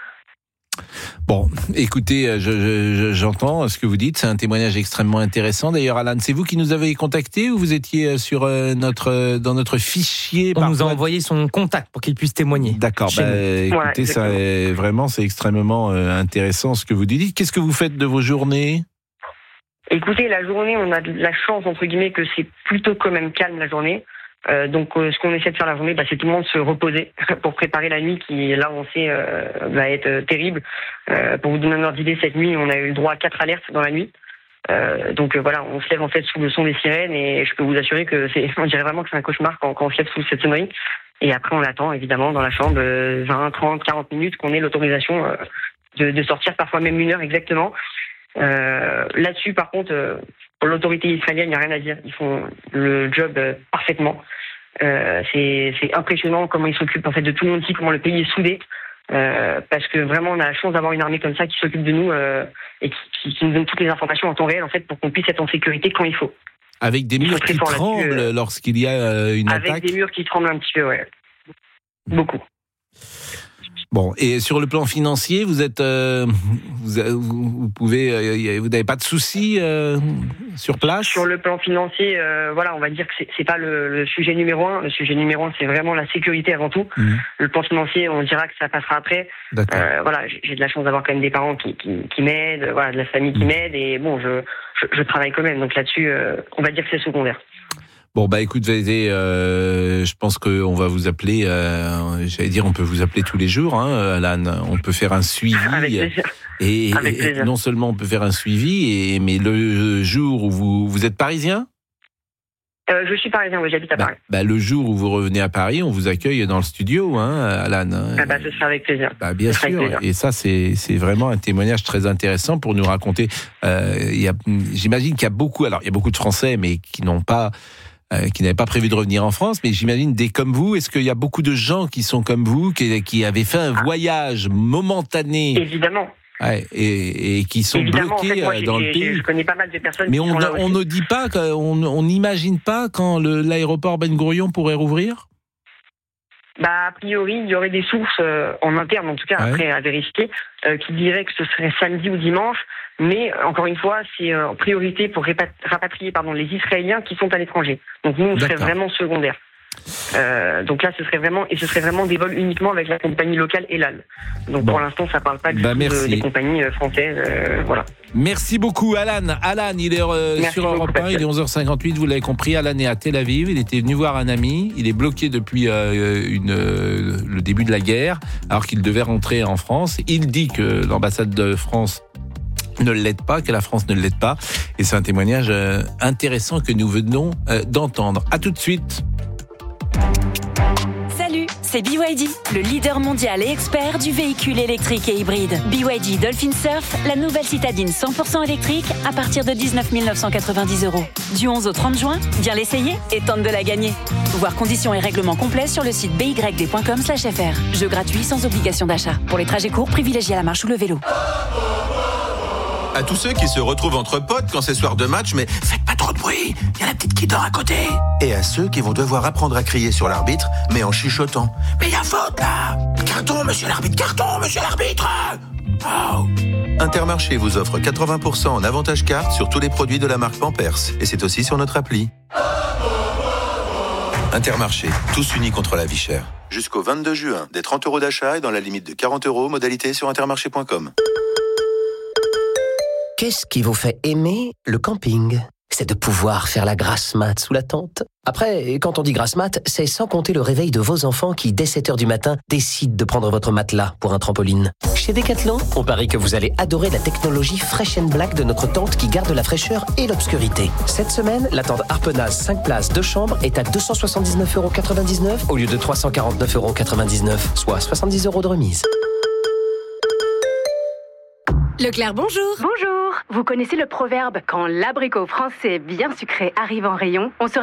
Bon, écoutez, j'entends ce que vous dites, c'est un témoignage extrêmement intéressant. D'ailleurs, Alan, c'est vous qui nous avez contacté ou vous étiez dans notre fichier? On nous a envoyé son contact pour qu'il puisse témoigner. D'accord, écoutez, c'est extrêmement intéressant ce que vous dites. Qu'est-ce que vous faites de vos journées? Écoutez, la journée, on a de la chance, entre guillemets, que c'est plutôt quand même calme la journée. Donc ce qu'on essaie de faire la journée, c'est tout le monde se reposer pour préparer la nuit qui, là on sait, va être terrible. Pour vous donner un ordre d'idée, cette nuit on a eu le droit à 4 alertes dans la nuit. Donc voilà, on se lève en fait sous le son des sirènes et je peux vous assurer que on dirait vraiment que c'est un cauchemar quand on se lève sous cette sonnerie. Et après on attend évidemment dans la chambre 20, 30, 40 minutes qu'on ait l'autorisation de sortir, parfois même 1 heure exactement. Là-dessus par contre, pour l'autorité israélienne, il n'y a rien à dire. Ils font le job parfaitement. C'est impressionnant comment ils s'occupent en fait de tout le monde ici, comment le pays est soudé. Parce que vraiment, on a la chance d'avoir une armée comme ça qui s'occupe de nous et qui nous donne toutes les informations en temps réel en fait pour qu'on puisse être en sécurité quand il faut. Avec des murs qui tremblent lorsqu'il y a une attaque. Avec des murs qui tremblent un petit peu, ouais. Beaucoup. Bon, et sur le plan financier, vous êtes, vous n'avez pas de soucis sur place? Sur le plan financier, on va dire que c'est pas le sujet numéro 1. Le sujet numéro 1, c'est vraiment la sécurité avant tout. Le plan financier, on dira que ça passera après. J'ai de la chance d'avoir quand même des parents qui m'aident, de la famille qui m'aide, et bon, je travaille quand même. Donc là-dessus, on va dire que c'est secondaire. Bon, écoutez, je pense qu'on va vous appeler, on peut vous appeler tous les jours, Alan. On peut faire un suivi. Avec plaisir. Et non seulement on peut faire un suivi, mais le jour où vous êtes parisien? Je suis parisien, oui, j'habite à Paris. Le jour où vous revenez à Paris, on vous accueille dans le studio, Alan. Ce sera avec plaisir. Bien sûr. Et ça, c'est vraiment un témoignage très intéressant pour nous raconter. J'imagine qu'il y a beaucoup de Français, mais qui n'avaient pas prévu de revenir en France, mais j'imagine comme vous, est-ce qu'il y a beaucoup de gens qui sont comme vous, qui avaient fait un voyage momentané? Évidemment. Et qui sont bloqués dans le pays. Je connais pas mal de personnes. Mais on ne dit pas, on n'imagine pas quand l'aéroport Ben Gourion pourrait rouvrir? A priori, il y aurait des sources en interne, en tout cas, après à vérifier, qui diraient que ce serait samedi ou dimanche. Mais encore une fois, c'est en priorité pour rapatrier les Israéliens qui sont à l'étranger. Donc nous, on serait vraiment secondaire. Donc là, ce serait vraiment des vols uniquement avec la compagnie locale Elal. Donc pour l'instant, ça parle pas du tout des compagnies françaises. Voilà. Merci beaucoup, Alan. Alan, il est sur Europe 1, il est 11h58, vous l'avez compris. Alan est à Tel Aviv, il était venu voir un ami. Il est bloqué depuis le début de la guerre, alors qu'il devait rentrer en France. Il dit que l'ambassade de France ne l'aide pas, que la France ne l'aide pas. Et c'est un témoignage intéressant que nous venons d'entendre. À tout de suite. Salut, c'est BYD, le leader mondial et expert du véhicule électrique et hybride. BYD Dolphin Surf, la nouvelle citadine 100% électrique à partir de 19 990 €. Du 11 au 30 juin, viens l'essayer et tente de la gagner. Voir conditions et règlements complets sur le site byd.com/fr. Jeu gratuit sans obligation d'achat. Pour les trajets courts, privilégiez la marche ou le vélo. À tous ceux qui se retrouvent entre potes quand c'est soir de match, mais faites pas trop de bruit, il y a la petite qui dort à côté. Et à ceux qui vont devoir apprendre à crier sur l'arbitre, mais en chuchotant. Mais il y a faute là. Carton, monsieur l'arbitre, carton, monsieur l'arbitre. Oh. Intermarché vous offre 80% en avantage carte sur tous les produits de la marque Pampers. Et c'est aussi sur notre appli. Intermarché, tous unis contre la vie chère. Jusqu'au 22 juin, des 30 € d'achat et dans la limite de 40 €, modalité sur intermarché.com. Qu'est-ce qui vous fait aimer le camping ? C'est de pouvoir faire la grasse mat sous la tente. Après, quand on dit grasse mat, c'est sans compter le réveil de vos enfants qui, dès 7h du matin, décident de prendre votre matelas pour un trampoline. Chez Decathlon, on parie que vous allez adorer la technologie Fresh & Black de notre tente qui garde la fraîcheur et l'obscurité. Cette semaine, la tente Harpenaz 5 places 2 chambres est à 279,99 € au lieu de 349,99 €, soit 70 € de remise. Leclerc, bonjour. Bonjour. Vous connaissez le proverbe « Quand l'abricot français bien sucré arrive en rayon, on se